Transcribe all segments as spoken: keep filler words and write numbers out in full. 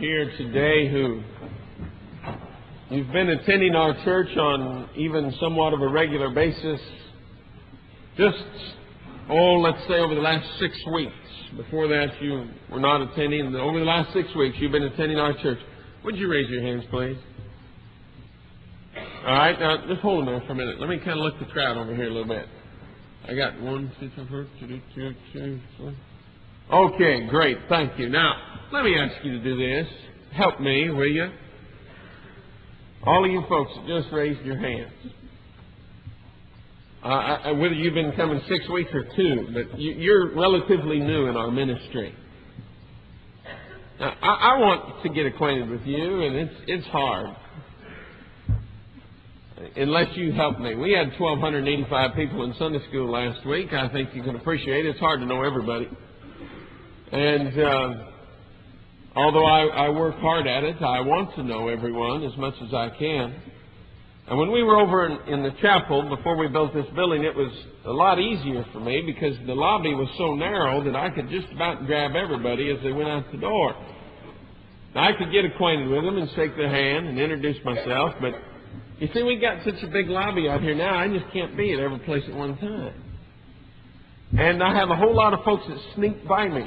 here today who you've been attending our church on even somewhat of a regular basis, just, oh, let's say over the last six weeks. Before that, you were not attending. Over the last six weeks, you've been attending our church. Would you raise your hands, please? All right, now just hold them there for a minute. Let me kind of look the crowd over here a little bit. I got one, two, two, two, two, two, two. Okay, great. Thank you. Now, let me ask you to do this. Help me, will you? All of you folks that just raised your hands. Uh, I, whether you've been coming six weeks or two, but you, you're relatively new in our ministry. Now, I, I want to get acquainted with you, and it's it's hard. Unless you help me. We had one thousand two hundred eighty-five people in Sunday school last week. I think you can appreciate it. It's hard to know everybody. And uh, although I, I work hard at it, I want to know everyone as much as I can. And when we were over in, in the chapel, before we built this building, it was a lot easier for me because the lobby was so narrow that I could just about grab everybody as they went out the door. Now, I could get acquainted with them and shake their hand and introduce myself, but you see, we got such a big lobby out here now, I just can't be at every place at one time. And I have a whole lot of folks that sneak by me.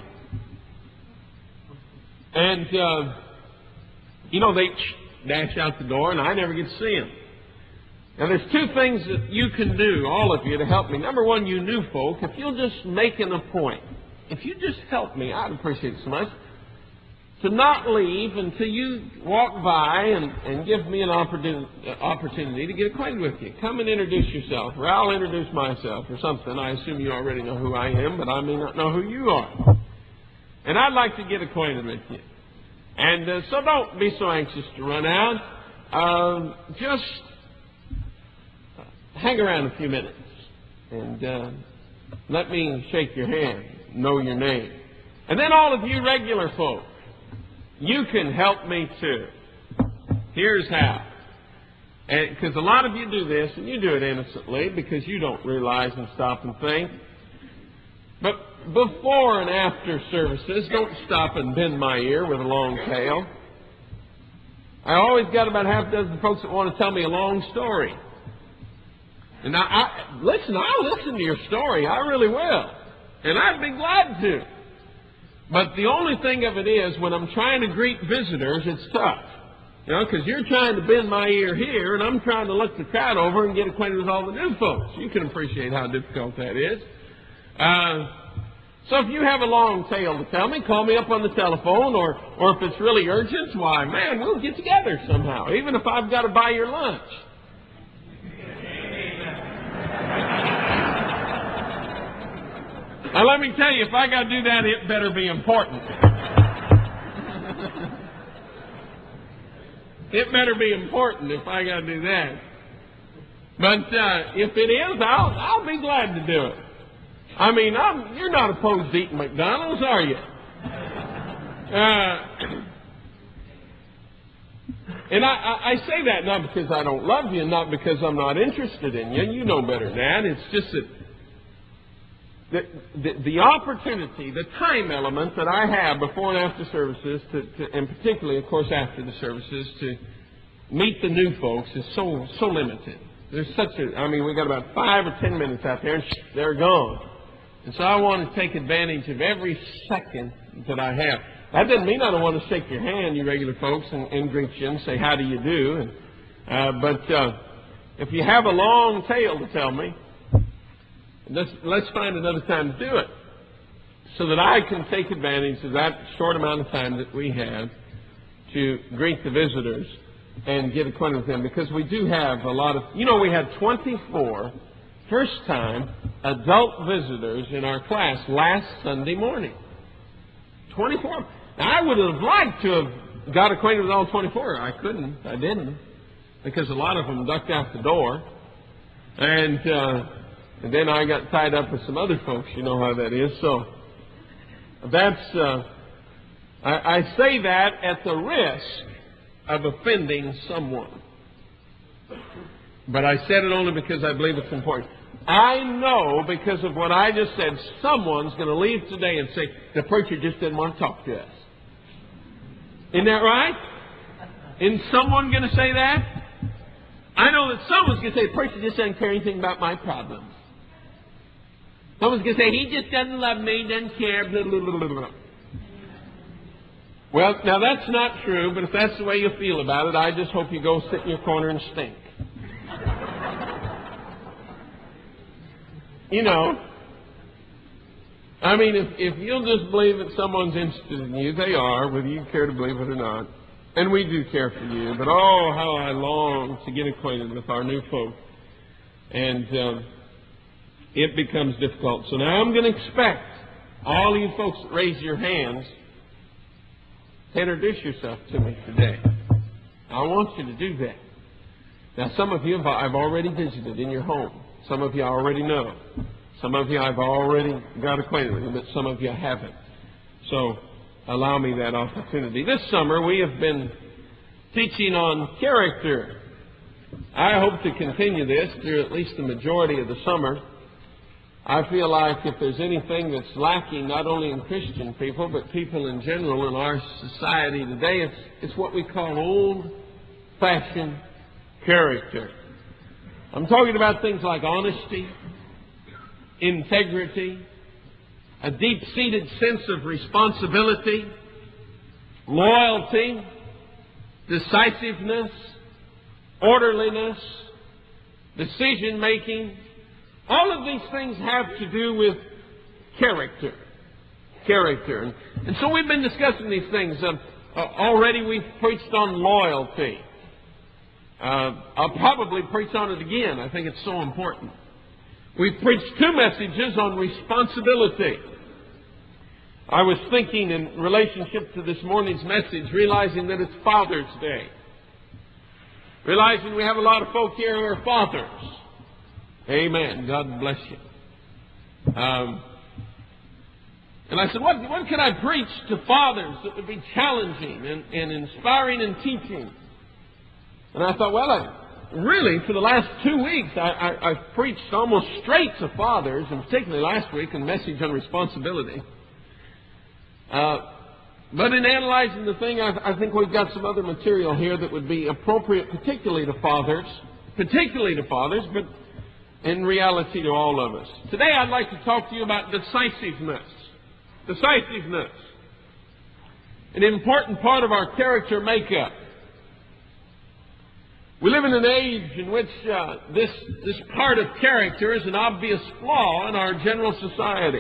And, uh, you know, they dash out the door, and I never get to see them. Now, there's two things that you can do, all of you, to help me. Number one, you new folk, if you'll just make an appointment, if you just help me, I'd appreciate it so much, to not leave until you walk by and, and give me an opportunity, opportunity to get acquainted with you. Come and introduce yourself, or I'll introduce myself, or something. I assume you already know who I am, but I may not know who you are. And I'd like to get acquainted with you. And uh, so don't be so anxious to run out. Um, just hang around a few minutes and uh, let me shake your hand, know your name. And then all of you regular folk, you can help me too. Here's how. Because a lot of you do this, and you do it innocently because you don't realize and stop and think. But before and after services, don't stop and bend my ear with a long tale. I always got about half a dozen folks that want to tell me a long story. And I, I listen, I'll listen to your story. I really will. And I'd be glad to. But the only thing of it is, when I'm trying to greet visitors, it's tough. You know, because you're trying to bend my ear here, and I'm trying to look the crowd over and get acquainted with all the new folks. You can appreciate how difficult that is. Uh, so if you have a long tale to tell me, call me up on the telephone, or, or if it's really urgent, why, man, we'll get together somehow, even if I've got to buy your lunch. Now, let me tell you, if I got to do that, it better be important. It better be important if I got to do that. But uh, if it is, I'll, I'll be glad to do it. I mean, I'm, you're not opposed to eating McDonald's, are you? Uh, and I, I, I say that not because I don't love you, not because I'm not interested in you. You know better than that. It's just that The, the, the opportunity, the time element that I have before and after services, to, to, and particularly, of course, after the services, to meet the new folks is so so limited. There's such a, I mean, we got about five or ten minutes out there, and they're gone. And so I want to take advantage of every second that I have. That doesn't mean I don't want to shake your hand, you regular folks, and, and greet you and say, how do you do? And, uh, but uh, if you have a long tale to tell me, Let's, let's find another time to do it so that I can take advantage of that short amount of time that we have to greet the visitors and get acquainted with them, because we do have a lot of, you know, we had twenty-four first-time adult visitors in our class last Sunday morning. twenty-four. Now, I would have liked to have got acquainted with all twenty-four. I couldn't. I didn't, because a lot of them ducked out the door. And... Uh, And then I got tied up with some other folks. You know how that is. So that's, uh, I, I say that at the risk of offending someone. But I said it only because I believe it's important. I know, because of what I just said, someone's going to leave today and say, the preacher just didn't want to talk to us. Isn't that right? Isn't someone going to say that? I know that someone's going to say, the preacher just doesn't care anything about my problems. Someone's going to say, he just doesn't love me, doesn't care, blah, blah, blah, blah, blah. Well, now that's not true, but if that's the way you feel about it, I just hope you go sit in your corner and stink. You know, I mean, if, if you'll just believe that someone's interested in you, they are, whether you care to believe it or not. And we do care for you, but oh, how I long to get acquainted with our new folk. And um, it becomes difficult. So now I'm going to expect all of you folks that raise your hands to introduce yourself to me today. I want you to do that. Now, some of you I've already visited in your home. Some of you I already know. Some of you I've already got acquainted with, but some of you I haven't. So allow me that opportunity. This summer we have been teaching on character. I hope to continue this through at least the majority of the summer. I feel like if there's anything that's lacking, not only in Christian people, but people in general in our society today, it's, it's what we call old-fashioned character. I'm talking about things like honesty, integrity, a deep-seated sense of responsibility, loyalty, decisiveness, orderliness, decision-making. All of these things have to do with character. Character. And, and so we've been discussing these things. Um, uh, already we've preached on loyalty. Uh, I'll probably preach on it again. I think it's so important. We've preached two messages on responsibility. I was thinking in relationship to this morning's message, realizing that it's Father's Day. Realizing we have a lot of folk here who are fathers. Amen. God bless you. Um, and I said, what, what can I preach to fathers that would be challenging and, and inspiring and teaching? And I thought, well, I, really, for the last two weeks, I, I, I've preached almost straight to fathers, and particularly last week, a message on responsibility. Uh, but in analyzing the thing, I, I think we've got some other material here that would be appropriate, particularly to fathers, particularly to fathers, but in reality to all of us. Today, I'd like to talk to you about decisiveness. Decisiveness. An important part of our character makeup. We live in an age in which uh, this, this part of character is an obvious flaw in our general society.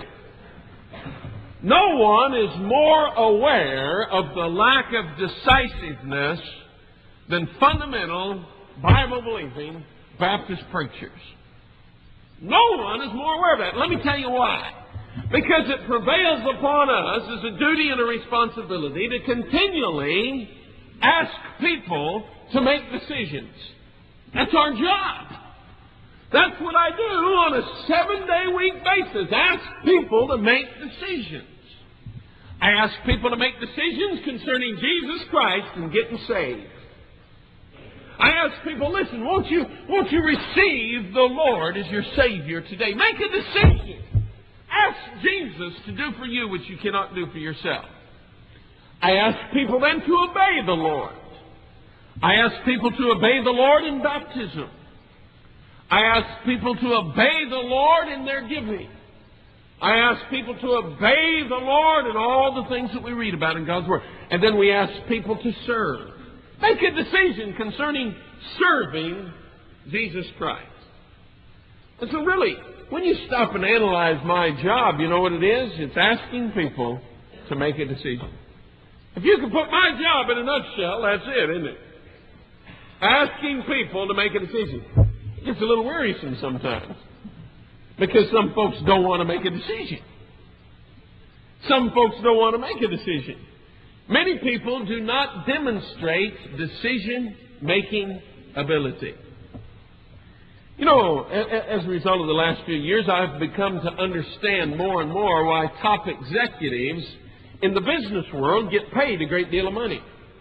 No one is more aware of the lack of decisiveness than fundamental, Bible-believing Baptist preachers. No one is more aware of that. Let me tell you why. Because it prevails upon us as a duty and a responsibility to continually ask people to make decisions. That's our job. That's what I do on a seven-day week basis. Ask people to make decisions. I ask people to make decisions concerning Jesus Christ and getting saved. I ask people, listen, won't you, won't you receive the Lord as your Savior today? Make a decision. Ask Jesus to do for you what you cannot do for yourself. I ask people then to obey the Lord. I ask people to obey the Lord in baptism. I ask people to obey the Lord in their giving. I ask people to obey the Lord in all the things that we read about in God's Word. And then we ask people to serve. Make a decision concerning serving Jesus Christ. And so really, when you stop and analyze my job, you know what it is? It's asking people to make a decision. If you can put my job in a nutshell, that's it, isn't it? Asking people to make a decision. It gets a little wearisome sometimes. Because some folks don't want to make a decision. Some folks don't want to make a decision. Many people do not demonstrate decision-making ability. You know, as a result of the last few years, I've become to understand more and more why top executives in the business world get paid a great deal of money.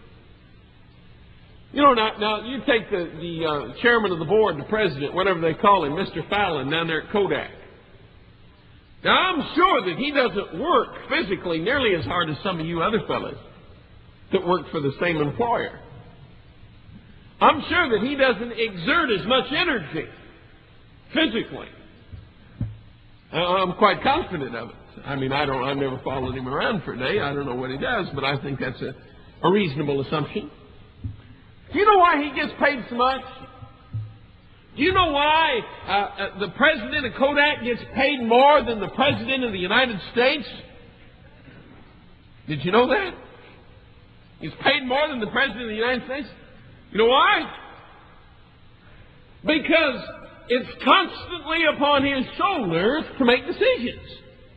You know, now, now you take the, the uh, chairman of the board, the president, whatever they call him, Mister Fallon, down there at Kodak. Now, I'm sure that he doesn't work physically nearly as hard as some of you other fellas. that work for the same employer. I'm sure that he doesn't exert as much energy physically. I'm quite confident of it. I mean, I don't, I've never followed him around for a day. I don't know what he does, but I think that's a, a reasonable assumption. Do you know why he gets paid so much? Do you know why uh, uh, the president of Kodak gets paid more than the president of the United States? Did you know that? He's paid more than the president of the United States. You know why? Because it's constantly upon his shoulders to make decisions.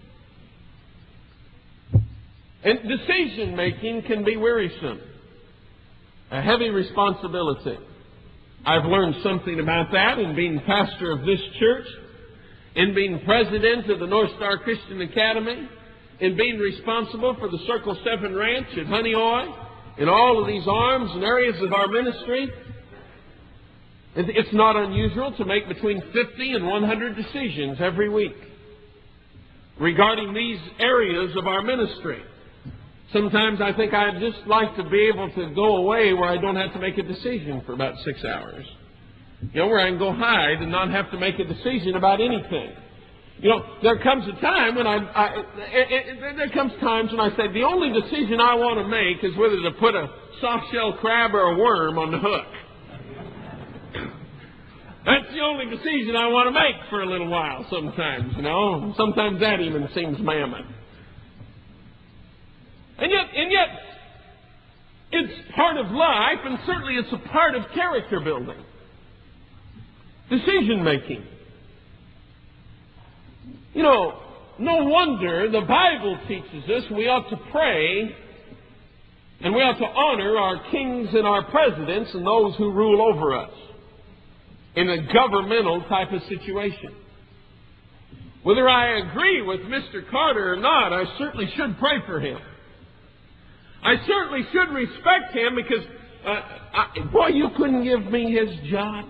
And decision making can be wearisome, a heavy responsibility. I've learned something about that in being pastor of this church, in being president of the North Star Christian Academy, in being responsible for the Circle seven Ranch at Honey Oil, in all of these arms and areas of our ministry. It's not unusual to make between fifty and one hundred decisions every week regarding these areas of our ministry. Sometimes I think I'd just like to be able to go away where I don't have to make a decision for about six hours. You know, where I can go hide and not have to make a decision about anything. You know, there comes a time when I, I it, it, there comes times when I say the only decision I want to make is whether to put a soft-shell crab or a worm on the hook. That's the only decision I want to make for a little while sometimes, you know. Sometimes that even seems mammon. And yet, and yet, it's part of life, and certainly it's a part of character building. Decision making. You know, no wonder the Bible teaches us we ought to pray and we ought to honor our kings and our presidents and those who rule over us in a governmental type of situation. Whether I agree with Mister Carter or not, I certainly should pray for him. I certainly should respect him because, uh, I, boy, you couldn't give me his job.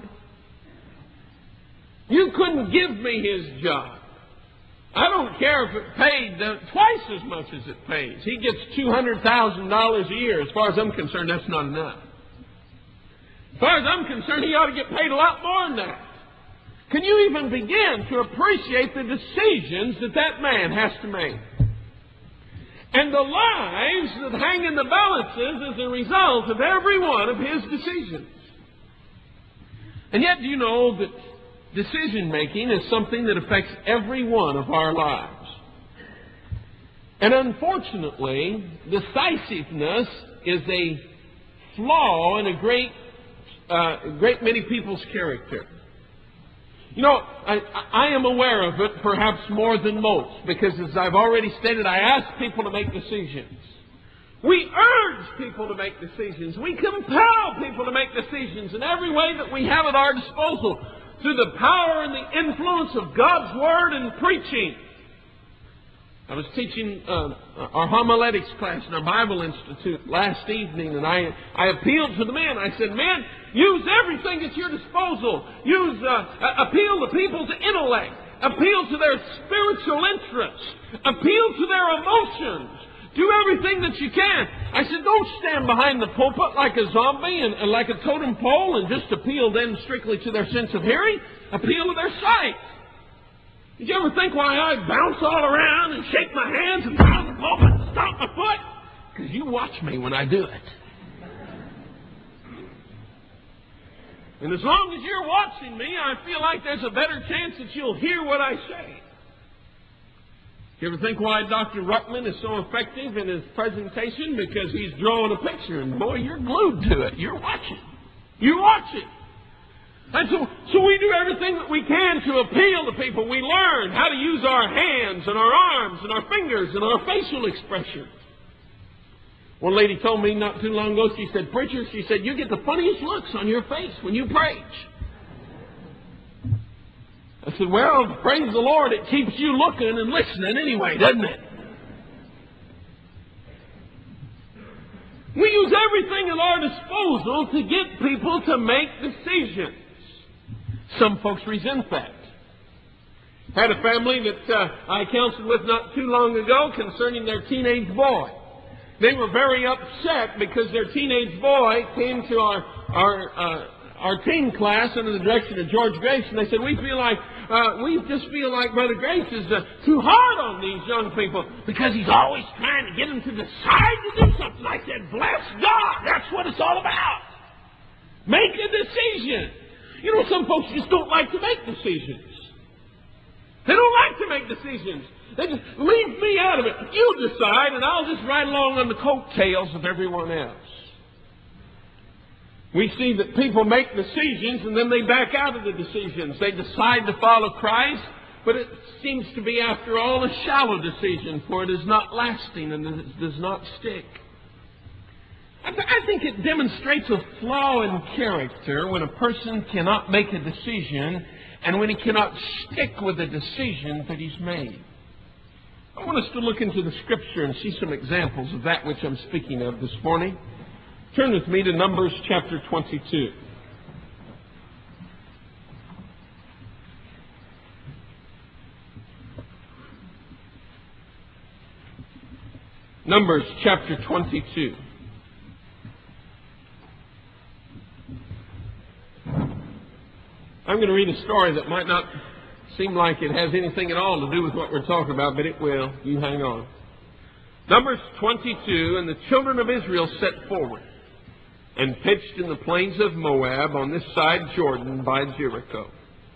You couldn't give me his job. I don't care if it paid uh, twice as much as it pays. He gets two hundred thousand dollars a year. As far as I'm concerned, that's not enough. As far as I'm concerned, he ought to get paid a lot more than that. Can you even begin to appreciate the decisions that that man has to make? And the lives that hang in the balances as a result of every one of his decisions. And yet, do you know that decision-making is something that affects every one of our lives? And unfortunately, decisiveness is a flaw in a great, uh, great many people's character. You know, I, I am aware of it perhaps more than most because, as I've already stated, I ask people to make decisions. We urge people to make decisions. We compel people to make decisions in every way that we have at our disposal through the power and the influence of God's Word and preaching. I was teaching uh, our homiletics class in our Bible Institute last evening, and I, I appealed to the men. I said, men, use everything at your disposal. Use, uh, appeal to people's intellect. Appeal to their spiritual interests. Appeal to their emotions. Do everything that you can. I said, don't stand behind the pulpit like a zombie and, and like a totem pole and just appeal then strictly to their sense of hearing. Appeal to their sight. Did you ever think why I bounce all around and shake my hands and pound the pulpit and stomp my foot? Because you watch me when I do it. And as long as you're watching me, I feel like there's a better chance that you'll hear what I say. You ever think why Doctor Ruckman is so effective in his presentation? Because he's drawing a picture, and boy, you're glued to it. You're watching. You're watching. And so, so we do everything that we can to appeal to people. We learn how to use our hands and our arms and our fingers and our facial expressions. One lady told me not too long ago, she said, preacher, she said, you get the funniest looks on your face when you preach. I said, well, praise the Lord, it keeps you looking and listening anyway, doesn't it? We use everything at our disposal to get people to make decisions. Some folks resent that. Had a family that uh, I counseled with not too long ago concerning their teenage boy. They were very upset because their teenage boy came to our our uh, our teen class under the direction of George Grace, and they said, "We feel like uh, we just feel like Brother Grace is uh, too hard on these young people because he's always trying to get them to decide to do something." I said, "Bless God, that's what it's all about. Make a decision." You know, some folks just don't like to make decisions. They don't like to make decisions. They just leave me out of it. You decide, and I'll just ride along on the coattails of everyone else. We see that people make decisions, and then they back out of the decisions. They decide to follow Christ, but it seems to be, after all, a shallow decision, for it is not lasting and it does not stick. I, th- I think it demonstrates a flaw in character when a person cannot make a decision and when he cannot stick with the decision that he's made. I want us to look into the Scripture and see some examples of that which I'm speaking of this morning. Turn with me to Numbers chapter twenty-two. Numbers chapter twenty-two. I'm going to read a story that might not seem like it has anything at all to do with what we're talking about, but it will. You hang on. Numbers twenty-two, and the children of Israel set forward and pitched in the plains of Moab on this side Jordan by Jericho.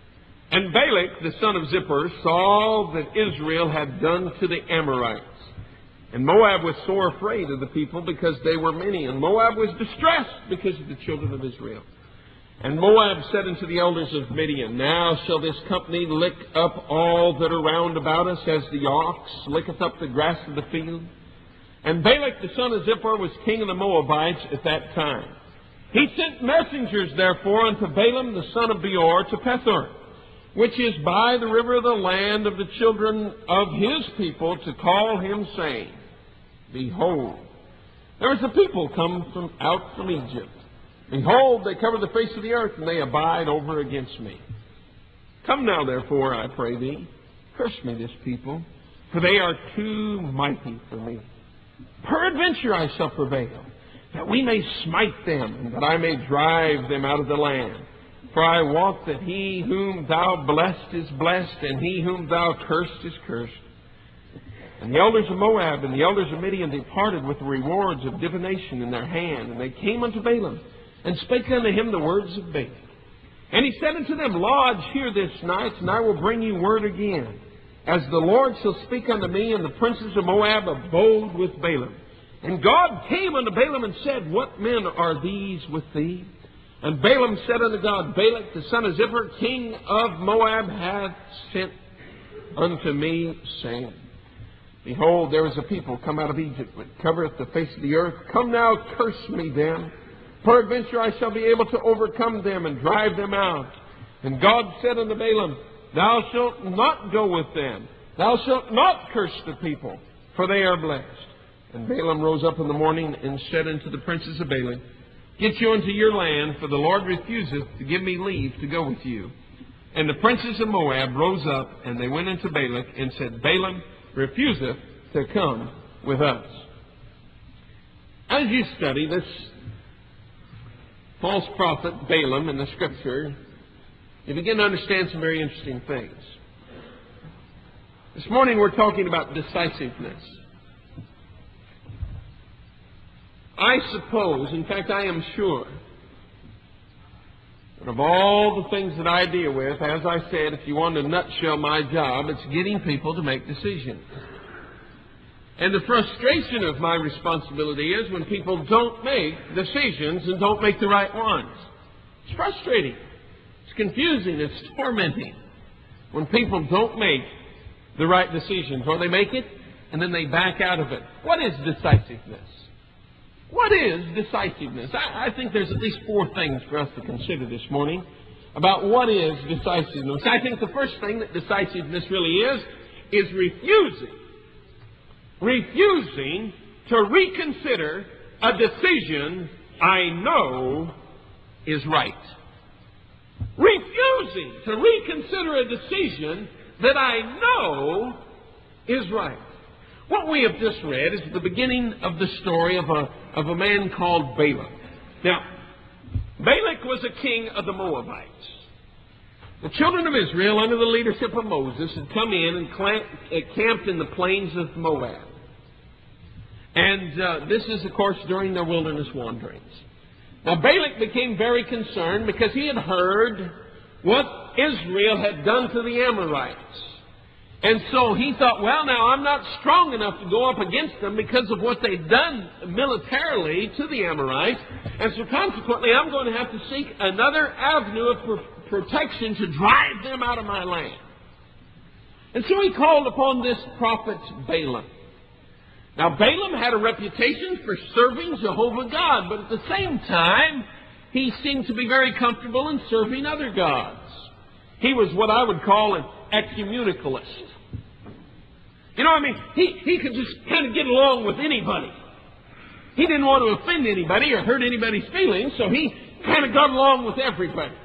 And Balak, the son of Zippor, saw that Israel had done to the Amorites. And Moab was sore afraid of the people because they were many, and Moab was distressed because of the children of Israel. And Moab said unto the elders of Midian, Now shall this company lick up all that are round about us, as the ox licketh up the grass of the field. And Balak the son of Zippor was king of the Moabites at that time. He sent messengers, therefore, unto Balaam the son of Beor to Pethor, which is by the river of the land of the children of his people, to call him, saying, Behold, there is a people come from out from Egypt. Behold, they cover the face of the earth, and they abide over against me. Come now, therefore, I pray thee, curse me this people, for they are too mighty for me. Peradventure I shall prevail, that we may smite them, and that I may drive them out of the land. For I wot that he whom thou blessed is blessed, and he whom thou cursed is cursed. And the elders of Moab and the elders of Midian departed with the rewards of divination in their hand, and they came unto Balaam, and spake unto him the words of Balak. And he said unto them, Lodge here this night, and I will bring you word again, as the Lord shall speak unto me. And the princes of Moab abode with Balaam. And God came unto Balaam and said, What men are these with thee? And Balaam said unto God, Balak the son of Zippor, king of Moab, hath sent unto me, saying, Behold, there is a people come out of Egypt, which covereth the face of the earth. Come now, curse me them. Peradventure I shall be able to overcome them and drive them out. And God said unto Balaam, Thou shalt not go with them. Thou shalt not curse the people, for they are blessed. And Balaam rose up in the morning and said unto the princes of Balak, Get you unto your land, for the Lord refuseth to give me leave to go with you. And the princes of Moab rose up, and they went unto Balak, and said, Balaam refuseth to come with us. As you study this false prophet Balaam in the Scripture, you begin to understand some very interesting things. This morning we're talking about decisiveness. I suppose, in fact I am sure, that of all the things that I deal with, as I said, if you want to nutshell my job, it's getting people to make decisions. And the frustration of my responsibility is when people don't make decisions and don't make the right ones. It's frustrating. It's confusing. It's tormenting when people don't make the right decisions, or they make it and then they back out of it. What is decisiveness? What is decisiveness? I, I think there's at least four things for us to consider this morning about what is decisiveness. I think the first thing that decisiveness really is, is refusing. Refusing to reconsider a decision I know is right. Refusing to reconsider a decision that I know is right. What we have just read is the beginning of the story of a, of a man called Balak. Now, Balak was a king of the Moabites. The children of Israel, under the leadership of Moses, had come in and clamp, camped in the plains of Moab. And uh, this is, of course, during their wilderness wanderings. Now, Balak became very concerned because he had heard what Israel had done to the Amorites. And so he thought, well, now I'm not strong enough to go up against them because of what they've done militarily to the Amorites. And so consequently, I'm going to have to seek another avenue of pr- protection to drive them out of my land. And so he called upon this prophet Balaam. Now, Balaam had a reputation for serving Jehovah God, but at the same time, he seemed to be very comfortable in serving other gods. He was what I would call an ecumenikalist. You know, I mean, he, he could just kind of get along with anybody. He didn't want to offend anybody or hurt anybody's feelings, so he kind of got along with everybody.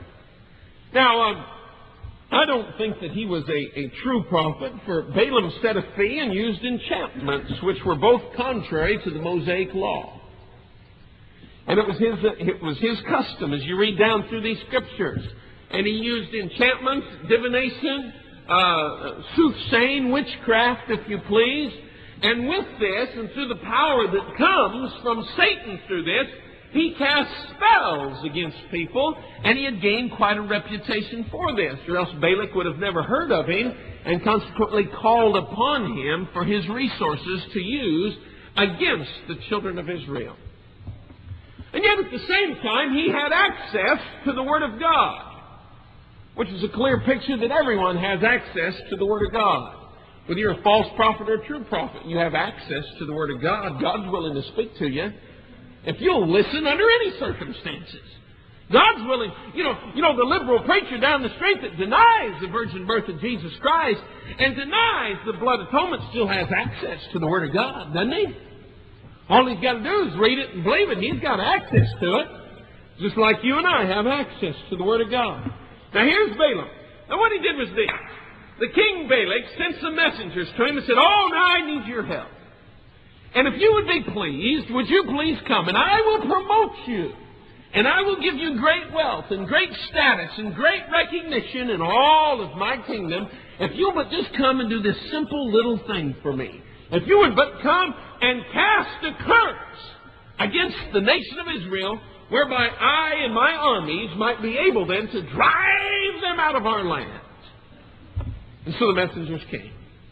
Now, um, I don't think that he was a, a true prophet, for Balaam set a fee and used enchantments, which were both contrary to the Mosaic law. And it was his, it was his custom, as you read down through these scriptures. And he used enchantments, divination, uh, soothsaying, witchcraft, if you please. And with this, and through the power that comes from Satan through this, he cast spells against people, and he had gained quite a reputation for this, or else Balak would have never heard of him, and consequently called upon him for his resources to use against the children of Israel. And yet at the same time, he had access to the Word of God, which is a clear picture that everyone has access to the Word of God. Whether you're a false prophet or a true prophet, you have access to the Word of God. God's willing to speak to you if you'll listen under any circumstances. God's willing. You know, you know the liberal preacher down the street that denies the virgin birth of Jesus Christ and denies the blood atonement still has access to the Word of God, doesn't he? All he's got to do is read it and believe it. He's got access to it, just like you and I have access to the Word of God. Now here's Balaam. Now what he did was this. The king Balak sent some messengers to him and said, oh, now I need your help. And if you would be pleased, would you please come? And I will promote you. And I will give you great wealth and great status and great recognition in all of my kingdom if you'll but just come and do this simple little thing for me. If you would but come and cast a curse against the nation of Israel, whereby I and my armies might be able then to drive them out of our land. And so the messengers came.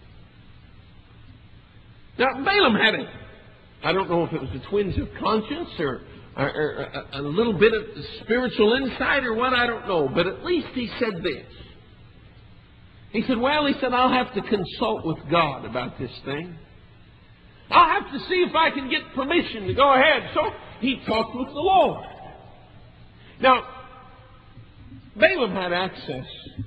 Now, Balaam had a, I don't know if it was a twinge of conscience or, or, or a, a little bit of spiritual insight or what, I don't know. But at least he said this. He said, well, he said, I'll have to consult with God about this thing. I'll have to see if I can get permission to go ahead. So he talked with the Lord. Now, Balaam had access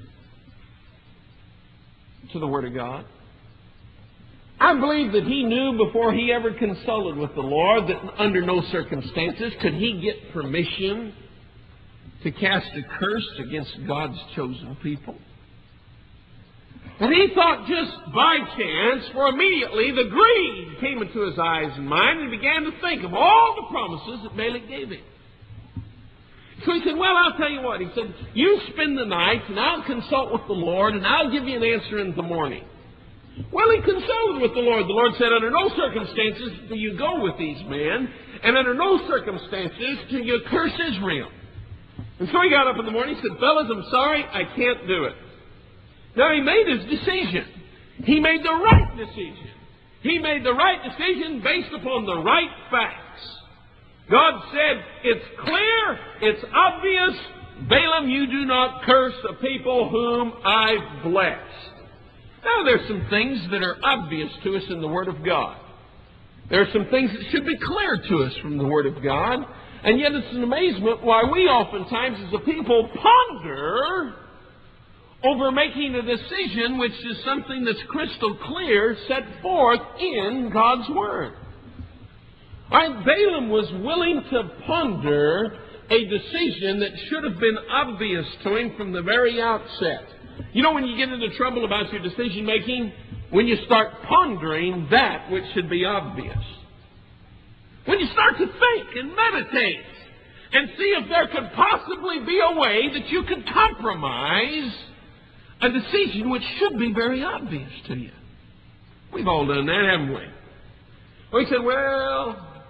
to the Word of God. I believe that he knew before he ever consulted with the Lord that under no circumstances could he get permission to cast a curse against God's chosen people. And he thought just by chance, for immediately the greed came into his eyes and mind, and he began to think of all the promises that Balak gave him. So he said, well, I'll tell you what. He said, you spend the night, and I'll consult with the Lord, and I'll give you an answer in the morning. Well, he consulted with the Lord. The Lord said, under no circumstances do you go with these men, and under no circumstances do you curse Israel. And so he got up in the morning and said, fellas, I'm sorry, I can't do it. Now, he made his decision. He made the right decision. He made the right decision based upon the right facts. God said, it's clear, it's obvious, Balaam, you do not curse the people whom I've blessed. Now, there's some things that are obvious to us in the Word of God. There are some things that should be clear to us from the Word of God, and yet it's an amazement why we oftentimes as a people ponder over making a decision which is something that's crystal clear set forth in God's Word. All right, Balaam was willing to ponder a decision that should have been obvious to him from the very outset. You know, when you get into trouble about your decision making, when you start pondering that which should be obvious. When you start to think and meditate and see if there could possibly be a way that you could compromise a decision which should be very obvious to you. We've all done that, haven't we? We said, well,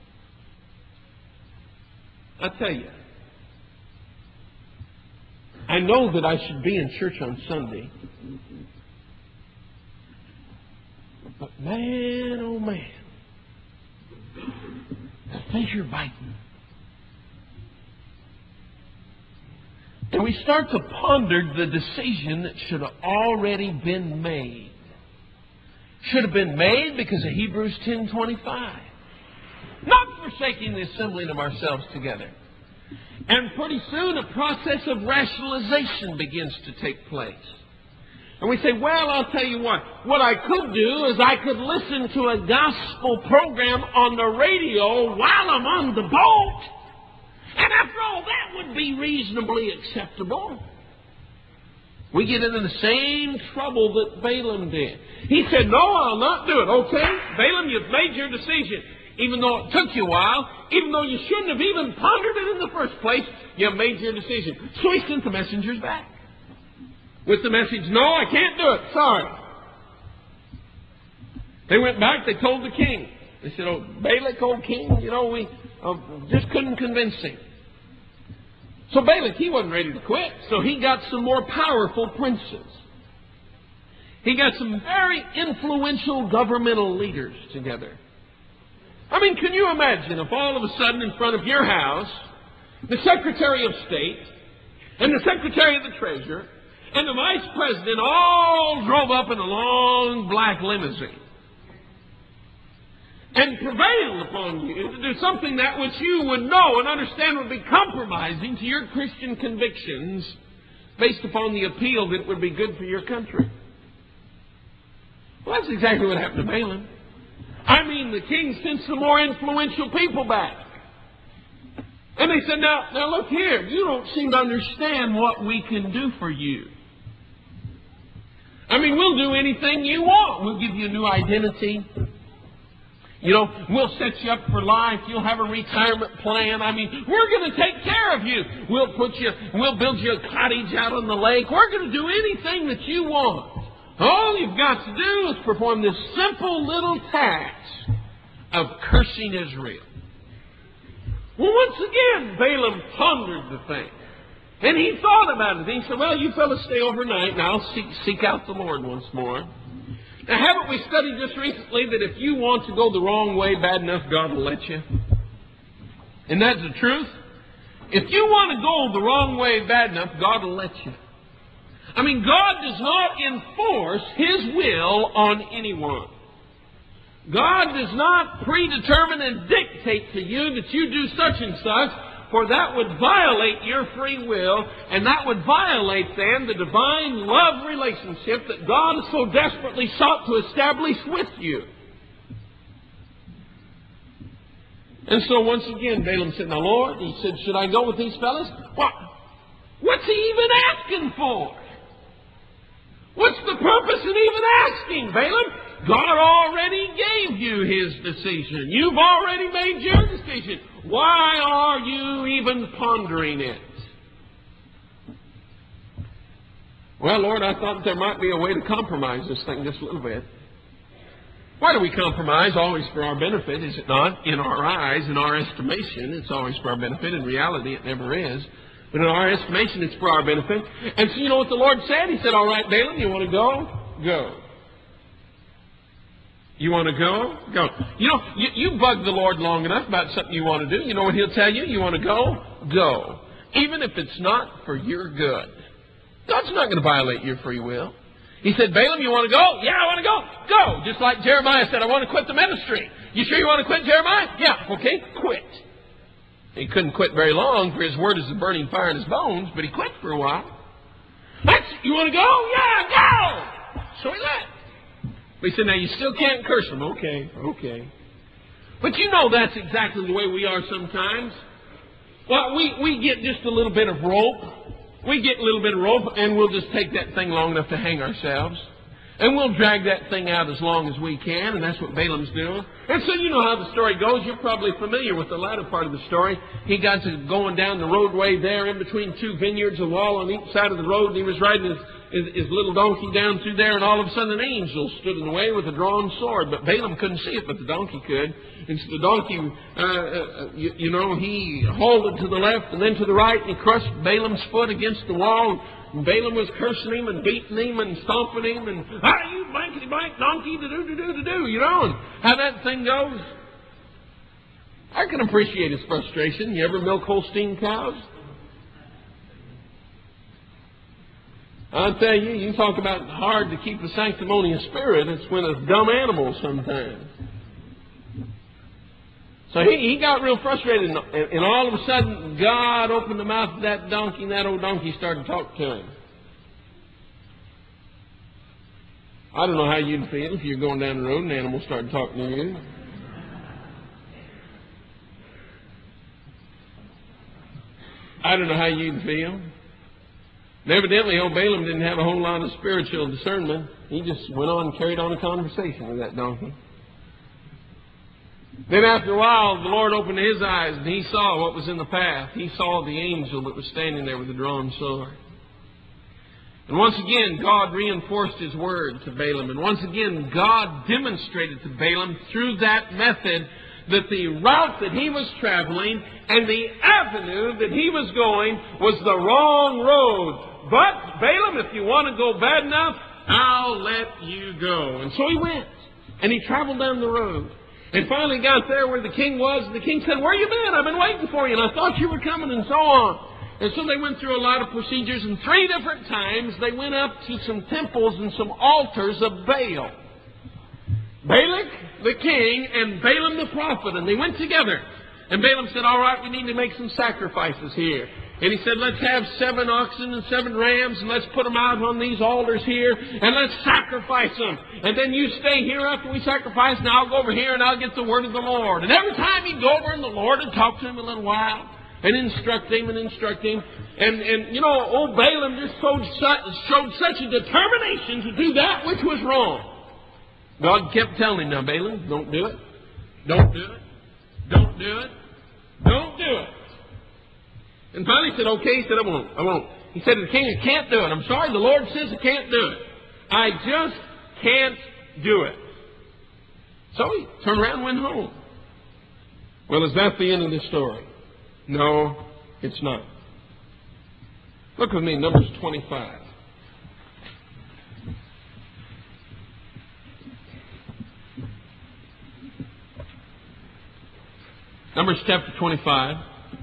I tell you, I know that I should be in church on Sunday, but man, oh man, the pleasure biting. And we start to ponder the decision that should have already been made. Should have been made because of Hebrews ten twenty-five. Not forsaking the assembling of ourselves together. And pretty soon a process of rationalization begins to take place. And we say, well, I'll tell you what. What I could do is I could listen to a gospel program on the radio while I'm on the boat. And after all, that would be reasonably acceptable. We get into the same trouble that Balaam did. He said, no, I'll not do it. Okay, Balaam, you've made your decision. Even though it took you a while, even though you shouldn't have even pondered it in the first place, you made your decision. So he sent the messengers back with the message, no, I can't do it. Sorry. They went back, they told the king. They said, oh, Balak, old king, you know, we uh, just couldn't convince him. So Balak, he wasn't ready to quit, so he got some more powerful princes. He got some very influential governmental leaders together. I mean, can you imagine if all of a sudden in front of your house, the Secretary of State and the Secretary of the Treasury and the Vice President all drove up in a long black limousine and prevailed upon you to do something that which you would know and understand would be compromising to your Christian convictions based upon the appeal that it would be good for your country? Well, that's exactly what happened to Balaam. I mean, the king sent some more influential people back. And they said, now, now look here, you don't seem to understand what we can do for you. I mean, we'll do anything you want. We'll give you a new identity. You know, we'll set you up for life. You'll have a retirement plan. I mean, we're going to take care of you. We'll put you, we'll build you a cottage out on the lake. We're going to do anything that you want. All you've got to do is perform this simple little task of cursing Israel. Well, once again, Balaam pondered the thing. And he thought about it. He said, well, you fellas stay overnight, and I'll seek, seek out the Lord once more. Now, haven't we studied just recently that if you want to go the wrong way bad enough, God will let you? And that's the truth. If you want to go the wrong way bad enough, God will let you. I mean, God does not enforce His will on anyone. God does not predetermine and dictate to you that you do such and such, for that would violate your free will, and that would violate then the divine love relationship that God has so desperately sought to establish with you. And so once again, Balaam said, now Lord, he said, should I go with these fellas? What? What's he even asking for? What's the purpose in even asking, Balaam? God already gave you His decision. You've already made your decision. Why are you even pondering it? Well, Lord, I thought there might be a way to compromise this thing just a little bit. Why do we compromise? Always for our benefit, is it not? In our eyes, in our estimation, it's always for our benefit. In reality, it never is. But in our estimation, it's for our benefit. And so you know what the Lord said? He said, all right, Balaam, you want to go? Go. You want to go? Go. You know, you, you bug the Lord long enough about something you want to do. You know what He'll tell you? You want to go? Go. Even if it's not for your good. God's not going to violate your free will. He said, Balaam, you want to go? Yeah, I want to go. Go. Just like Jeremiah said, I want to quit the ministry. You sure you want to quit, Jeremiah? Yeah. Okay, quit. He couldn't quit very long, for his word is a burning fire in his bones, but he quit for a while. That's, you want to go? Yeah, go! So he left. But he said, now you still can't curse them. Okay, okay. But you know that's exactly the way we are sometimes. Well, we, we get just a little bit of rope. We get a little bit of rope, and we'll just take that thing long enough to hang ourselves. And we'll drag that thing out as long as we can, and that's what Balaam's doing. And so you know how the story goes. You're probably familiar with the latter part of the story. He got to going down the roadway there in between two vineyards, a wall on each side of the road, and he was riding his, his, his little donkey down through there, and all of a sudden an angel stood in the way with a drawn sword. But Balaam couldn't see it, but the donkey could. And so the donkey, uh, uh, you, you know, he hauled it to the left and then to the right, and he crushed Balaam's foot against the wall. And Balaam was cursing him and beating him and stomping him and, ah, you blankety blank donkey, to do, to do, to do, you know, and how that thing goes. I can appreciate his frustration. You ever milk Holstein cows? I'll tell you, you talk about hard to keep the sanctimonious spirit. It's when it's dumb animals sometimes. So he, he got real frustrated, and, and all of a sudden, God opened the mouth of that donkey, and that old donkey started to talk to him. I don't know how you'd feel if you're going down the road and an animal started talking to you. I don't know how you'd feel. And evidently, old Balaam didn't have a whole lot of spiritual discernment. He just went on and carried on a conversation with that donkey. Then after a while, the Lord opened his eyes, and he saw what was in the path. He saw the angel that was standing there with a drawn sword. And once again, God reinforced his word to Balaam. And once again, God demonstrated to Balaam through that method that the route that he was traveling and the avenue that he was going was the wrong road. But, Balaam, if you want to go bad enough, I'll let you go. And so he went. And he traveled down the road. And finally got there where the king was. And the king said, where you been? I've been waiting for you. And I thought you were coming, and so on. And so they went through a lot of procedures. And three different times they went up to some temples and some altars of Baal. Balak, the king, and Balaam the prophet. And they went together. And Balaam said, all right, we need to make some sacrifices here. And he said, let's have seven oxen and seven rams, and let's put them out on these altars here, and let's sacrifice them. And then you stay here after we sacrifice, and I'll go over here, and I'll get the word of the Lord. And every time he'd go over, and the Lord would talk to him a little while, and instruct him, and instruct him. And, and you know, old Balaam just showed such, showed such a determination to do that which was wrong. God kept telling him, now, Balaam, don't do it. Don't do it. Don't do it. Don't do it. And finally he said, okay. He said, I won't. I won't. He said to the king, I can't do it. I'm sorry. The Lord says I can't do it. I just can't do it. So he turned around and went home. Well, is that the end of the story? No, it's not. Look with me, Numbers twenty-five. Numbers chapter twenty-five.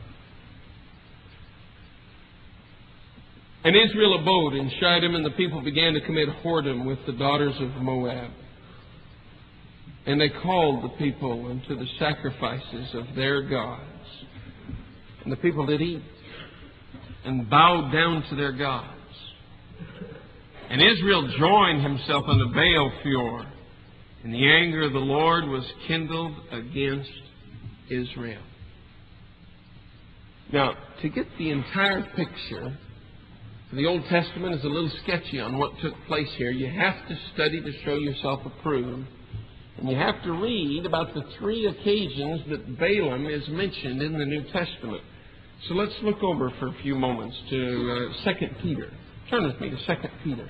And Israel abode in Shittim, and the people began to commit whoredom with the daughters of Moab. And they called the people unto the sacrifices of their gods. And the people did eat and bowed down to their gods. And Israel joined himself unto Baal Peor, and the anger of the Lord was kindled against Israel. Now, to get the entire picture, the Old Testament is a little sketchy on what took place here. You have to study to show yourself approved. And you have to read about the three occasions that Balaam is mentioned in the New Testament. So let's look over for a few moments to uh, Second Peter. Turn with me to Second Peter.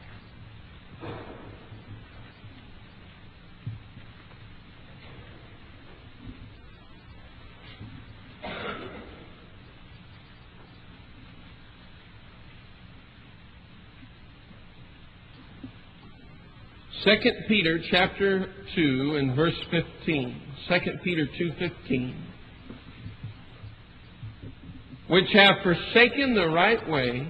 Second Peter chapter two and verse fifteen. Second Peter two fifteen. Which have forsaken the right way.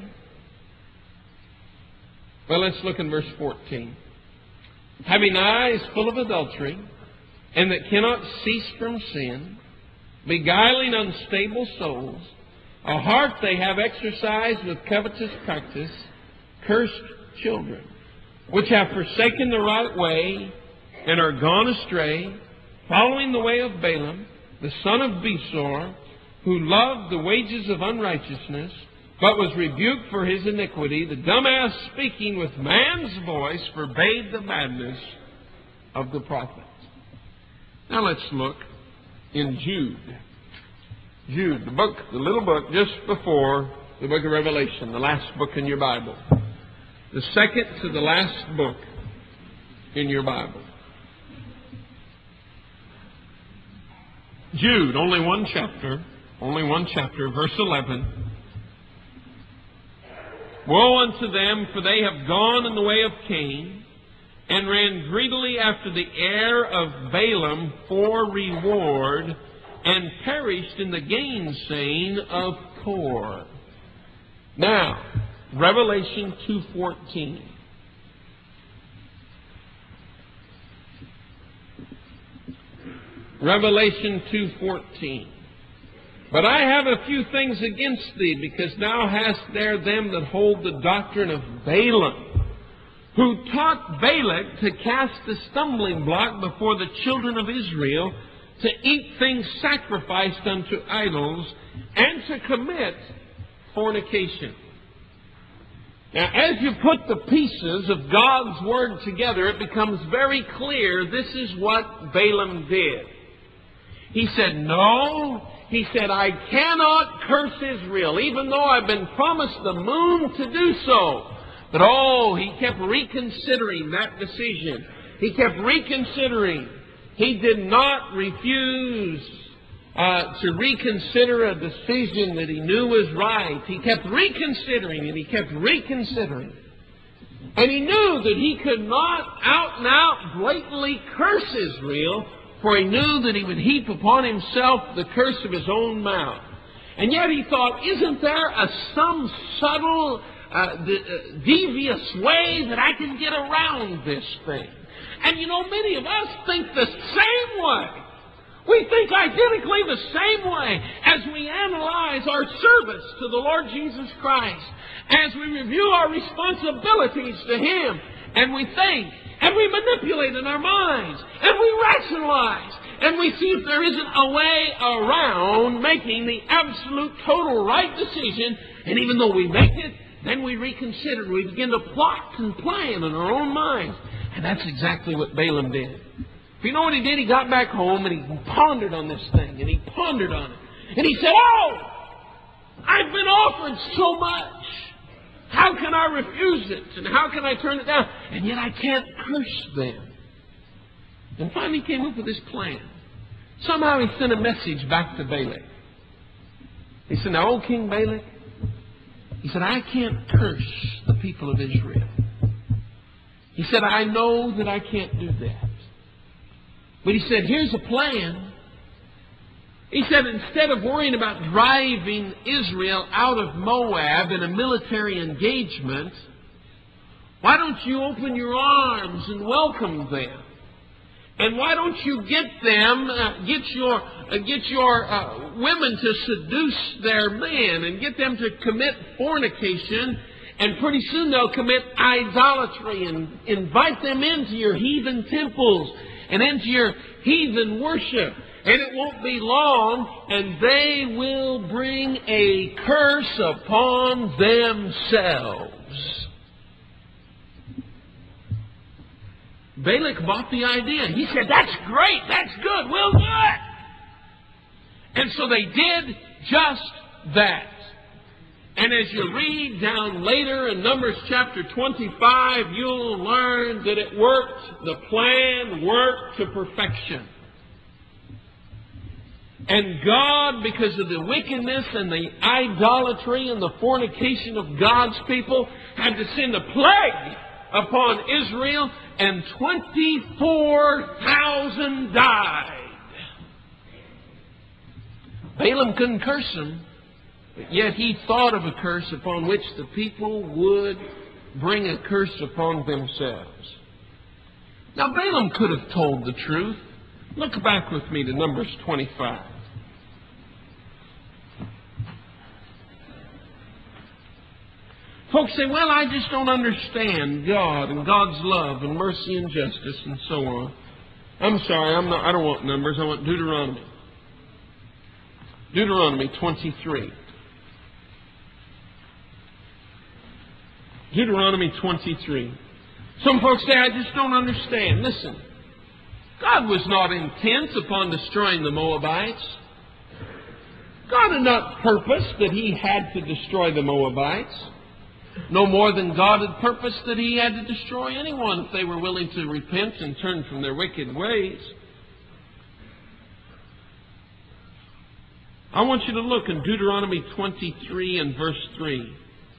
Well, let's look in verse fourteen. Having eyes full of adultery, and that cannot cease from sin, beguiling unstable souls, a heart they have exercised with covetous practice, cursed children, which have forsaken the right way, and are gone astray, following the way of Balaam, the son of Besor, who loved the wages of unrighteousness, but was rebuked for his iniquity. The dumb ass, speaking with man's voice, forbade the madness of the prophets. Now let's look in Jude. Jude, the book, the little book just before the book of Revelation, the last book in your Bible. The second to the last book in your Bible. Jude, only one chapter, only one chapter, verse eleven. Woe unto them, for they have gone in the way of Cain, and ran greedily after the heir of Balaam for reward, and perished in the gainsaying of Kor. Now, Revelation two fourteen. Revelation two fourteen. But I have a few things against thee, because thou hast there them that hold the doctrine of Balaam, who taught Balak to cast a stumbling block before the children of Israel, to eat things sacrificed unto idols, and to commit fornication. Now, as you put the pieces of God's Word together, it becomes very clear this is what Balaam did. He said, no. He said, I cannot curse Israel, even though I've been promised the moon to do so. But oh, he kept reconsidering that decision. He kept reconsidering. He did not refuse uh, to reconsider a decision that he knew was right. He kept reconsidering and he kept reconsidering. And he knew that he could not out and out blatantly curse Israel, for he knew that he would heap upon himself the curse of his own mouth. And yet he thought, isn't there a, some subtle, uh, de- uh, devious way that I can get around this thing? And you know, many of us think the same way. We think identically the same way as we analyze our service to the Lord Jesus Christ, as we review our responsibilities to Him, and we think, and we manipulate in our minds, and we rationalize, and we see if there isn't a way around making the absolute total right decision, and even though we make it, then we reconsider, we begin to plot and plan in our own minds. And that's exactly what Balaam did. If you know what he did, he got back home and he pondered on this thing, and he pondered on it. And he said, oh, I've been offered so much. How can I refuse it? And how can I turn it down? And yet I can't curse them. And finally he came up with this plan. Somehow he sent a message back to Balak. He said, now, O King Balak, he said, I can't curse the people of Israel. He said, I know that I can't do that. But he said, here's a plan. He said, instead of worrying about driving Israel out of Moab in a military engagement, why don't you open your arms and welcome them? And why don't you get them, uh, get your uh, get your uh, women to seduce their men and get them to commit fornication, and pretty soon they'll commit idolatry and invite them into your heathen temples and into your heathen worship. And it won't be long, and they will bring a curse upon themselves. Balak bought the idea. He said, that's great, that's good, we'll do it. And so they did just that. And as you read down later in Numbers chapter twenty-five, you'll learn that it worked, the plan worked to perfection. And God, because of the wickedness and the idolatry and the fornication of God's people, had to send a plague upon Israel, and twenty-four thousand died. Balaam couldn't curse them, but yet he thought of a curse upon which the people would bring a curse upon themselves. Now, Balaam could have told the truth. Look back with me to Numbers twenty-five. Folks say, well, I just don't understand God and God's love and mercy and justice and so on. I'm sorry, I'm not, I don't want Numbers, I want Deuteronomy. Deuteronomy twenty-three. Deuteronomy twenty-three. Some folks say, I just don't understand. Listen, God was not intent upon destroying the Moabites. God had not purposed that He had to destroy the Moabites, no more than God had purposed that He had to destroy anyone if they were willing to repent and turn from their wicked ways. I want you to look in Deuteronomy twenty-three and verse three.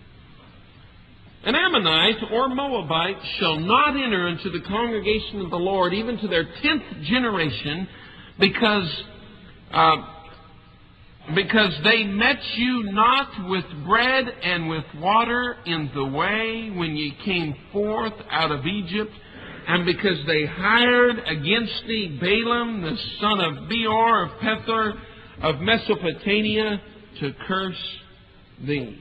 An Ammonite or Moabite shall not enter into the congregation of the Lord even to their tenth generation, because uh, because they met you not with bread and with water in the way when ye came forth out of Egypt, and because they hired against thee Balaam the son of Beor of Pethor of Mesopotamia to curse thee.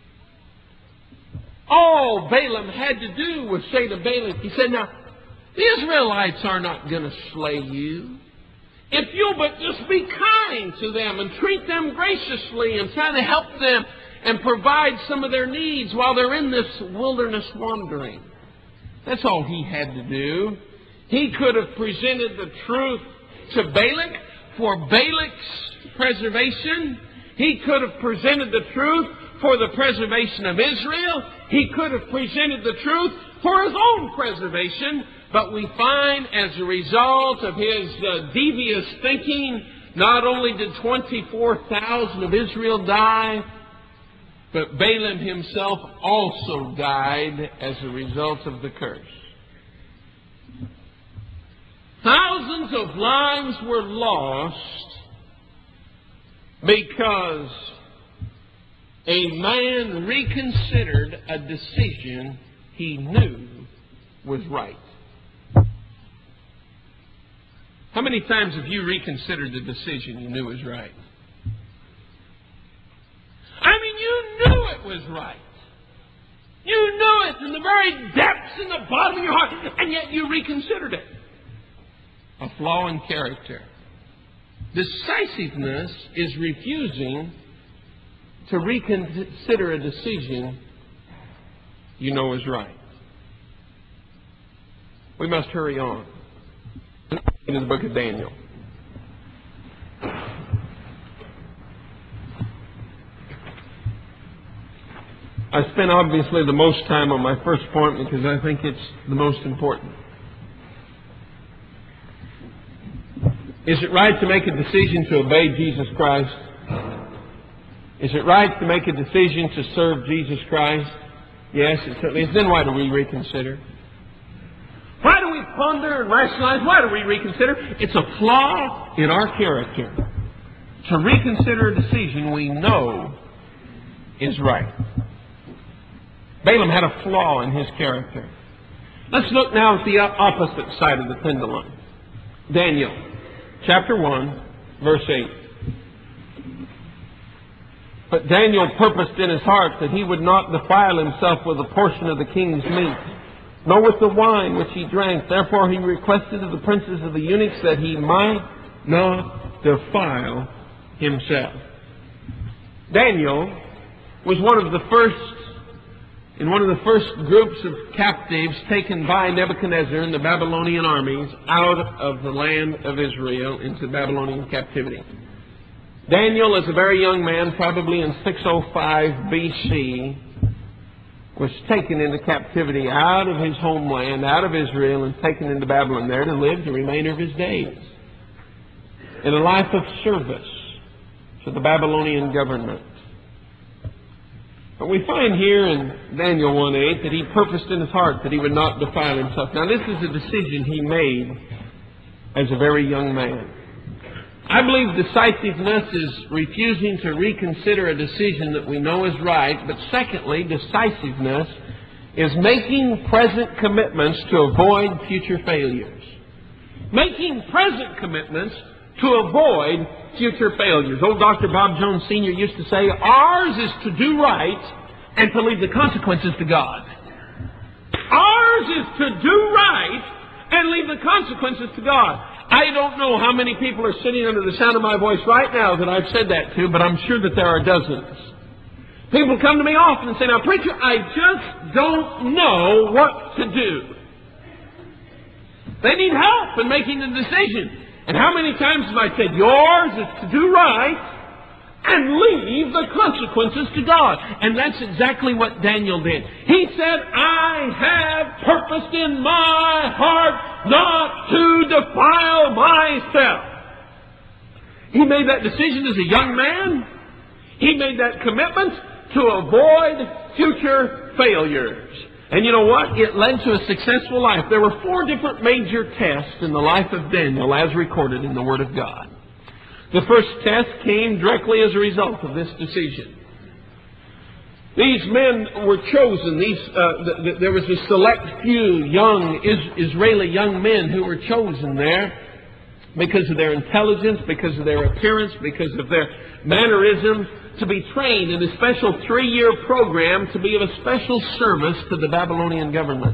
All Balaam had to do was say to Balak, he said, now, the Israelites are not going to slay you. If you'll but just be kind to them and treat them graciously and try to help them and provide some of their needs while they're in this wilderness wandering. That's all he had to do. He could have presented the truth to Balak for Balak's preservation. He could have presented the truth for the preservation of Israel. He could have presented the truth for his own preservation. But we find as a result of his uh, devious thinking, not only did twenty-four thousand of Israel die, but Balaam himself also died as a result of the curse. Thousands of lives were lost because a man reconsidered a decision he knew was right. How many times have you reconsidered the decision you knew was right? I mean, you knew it was right. You knew it in the very depths, in the bottom of your heart, and yet you reconsidered it. A flaw in character. Decisiveness is refusing to reconsider a decision you know is right. We must hurry on. In the book of Daniel. I spent obviously the most time on my first point because I think it's the most important. Is it right to make a decision to obey Jesus Christ? Is it right to make a decision to serve Jesus Christ? Yes, it certainly is. Then why do we reconsider? Why do we ponder and rationalize? Why do we reconsider? It's a flaw in our character to reconsider a decision we know is right. Balaam had a flaw in his character. Let's look now at the opposite side of the pendulum. Daniel, chapter one, verse eight. But Daniel purposed in his heart that he would not defile himself with a portion of the king's meat, nor with the wine which he drank. Therefore he requested of the princes of the eunuchs that he might not defile himself. Daniel was one of the first, in one of the first groups of captives taken by Nebuchadnezzar and the Babylonian armies out of the land of Israel into Babylonian captivity. Daniel, as a very young man, probably in six oh five B C, was taken into captivity out of his homeland, out of Israel, and taken into Babylon there to live the remainder of his days in a life of service to the Babylonian government. But we find here in Daniel one eight that he purposed in his heart that he would not defile himself. Now this is a decision he made as a very young man. I believe decisiveness is refusing to reconsider a decision that we know is right. But secondly, decisiveness is making present commitments to avoid future failures. Making present commitments to avoid future failures. Old Doctor Bob Jones Senior used to say, ours is to do right and to leave the consequences to God. Ours is to do right and leave the consequences to God. I don't know how many people are sitting under the sound of my voice right now that I've said that to, but I'm sure that there are dozens. People come to me often and say, now, preacher, I just don't know what to do. They need help in making a decision. And how many times have I said, yours is to do right and leave the consequences to God? And that's exactly what Daniel did. He said, I have purposed in my heart not to defile myself. He made that decision as a young man. He made that commitment to avoid future failures. And you know what? It led to a successful life. There were four different major tests in the life of Daniel as recorded in the Word of God. The first test came directly as a result of this decision. These men were chosen. These, uh, th- th- there was a select few young is- Israeli young men who were chosen there because of their intelligence, because of their appearance, because of their mannerisms, to be trained in a special three-year program to be of a special service to the Babylonian government.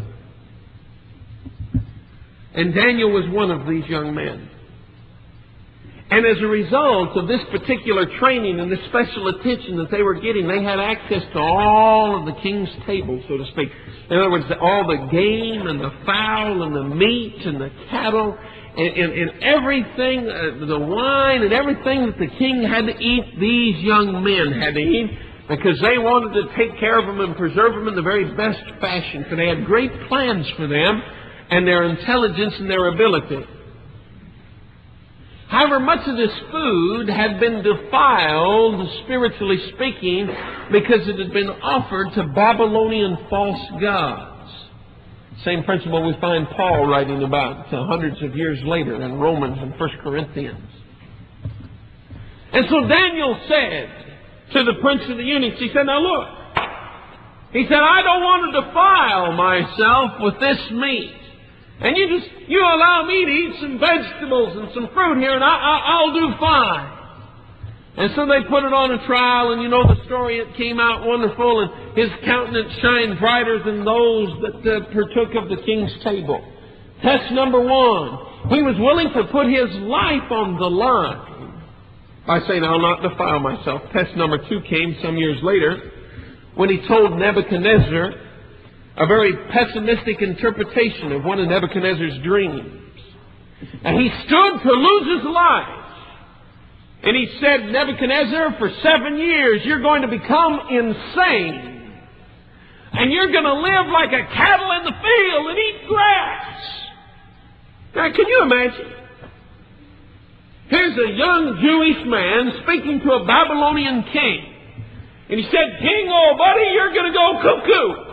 And Daniel was one of these young men. And as a result of this particular training and this special attention that they were getting, they had access to all of the king's table, so to speak. In other words, all the game and the fowl and the meat and the cattle and, and, and everything, uh, the wine and everything that the king had to eat, these young men had to eat because they wanted to take care of them and preserve them in the very best fashion. For they had great plans for them and their intelligence and their ability. However, much of this food had been defiled, spiritually speaking, because it had been offered to Babylonian false gods. Same principle we find Paul writing about uh, hundreds of years later in Romans and First Corinthians. And so Daniel said to the prince of the eunuchs, he said, now look, he said, I don't want to defile myself with this meat. And you just, you allow me to eat some vegetables and some fruit here and I, I, I'll do fine. And so they put it on a trial, and you know the story, it came out wonderful, and his countenance shined brighter than those that uh, partook of the king's table. Test number one, he was willing to put his life on the line by saying, I'll not defile myself. Test number two came some years later when he told Nebuchadnezzar a very pessimistic interpretation of one of Nebuchadnezzar's dreams. And he stood to lose his life. And he said, Nebuchadnezzar, for seven years you're going to become insane. And you're going to live like a cattle in the field and eat grass. Now, can you imagine? Here's a young Jewish man speaking to a Babylonian king. And he said, King, old buddy, you're going to go cuckoo.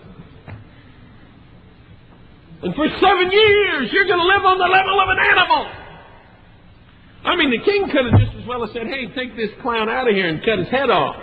And for seven years, you're going to live on the level of an animal. I mean, the king could have just as well have said, hey, take this clown out of here and cut his head off.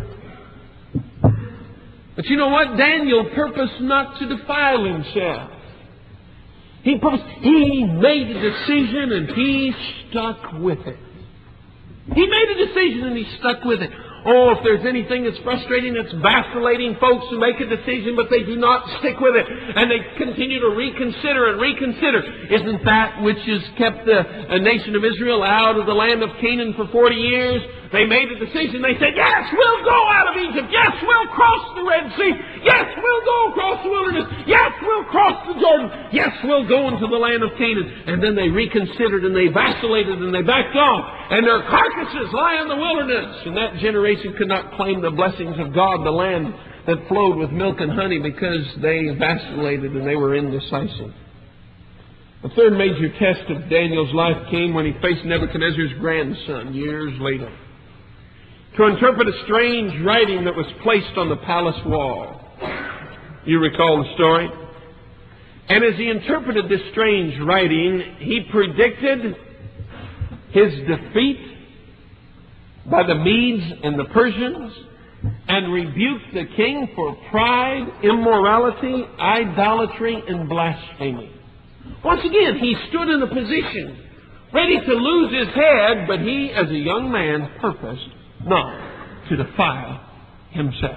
But you know what? Daniel purposed not to defile himself. He purposed, he made a decision and he stuck with it. He made a decision and he stuck with it. Oh, if there's anything that's frustrating, it's vacillating folks who make a decision, but they do not stick with it. And they continue to reconsider and reconsider. Isn't that which has kept the a nation of Israel out of the land of Canaan for forty years? They made a decision. They said, yes, we'll go out of Egypt. Yes, we'll cross the Red Sea. Yes, we'll go across the wilderness. Yes, we'll cross the Jordan. Yes, we'll go into the land of Canaan. And then they reconsidered and they vacillated and they backed off. And their carcasses lie in the wilderness. And that generation could not claim the blessings of God, the land that flowed with milk and honey, because they vacillated and they were indecisive. The third major test of Daniel's life came when he faced Nebuchadnezzar's grandson years later to interpret a strange writing that was placed on the palace wall. You recall the story? And as he interpreted this strange writing, he predicted his defeat by the Medes and the Persians and rebuked the king for pride, immorality, idolatry, and blasphemy. Once again, he stood in a position ready to lose his head, but he, as a young man, purposed not to defile himself.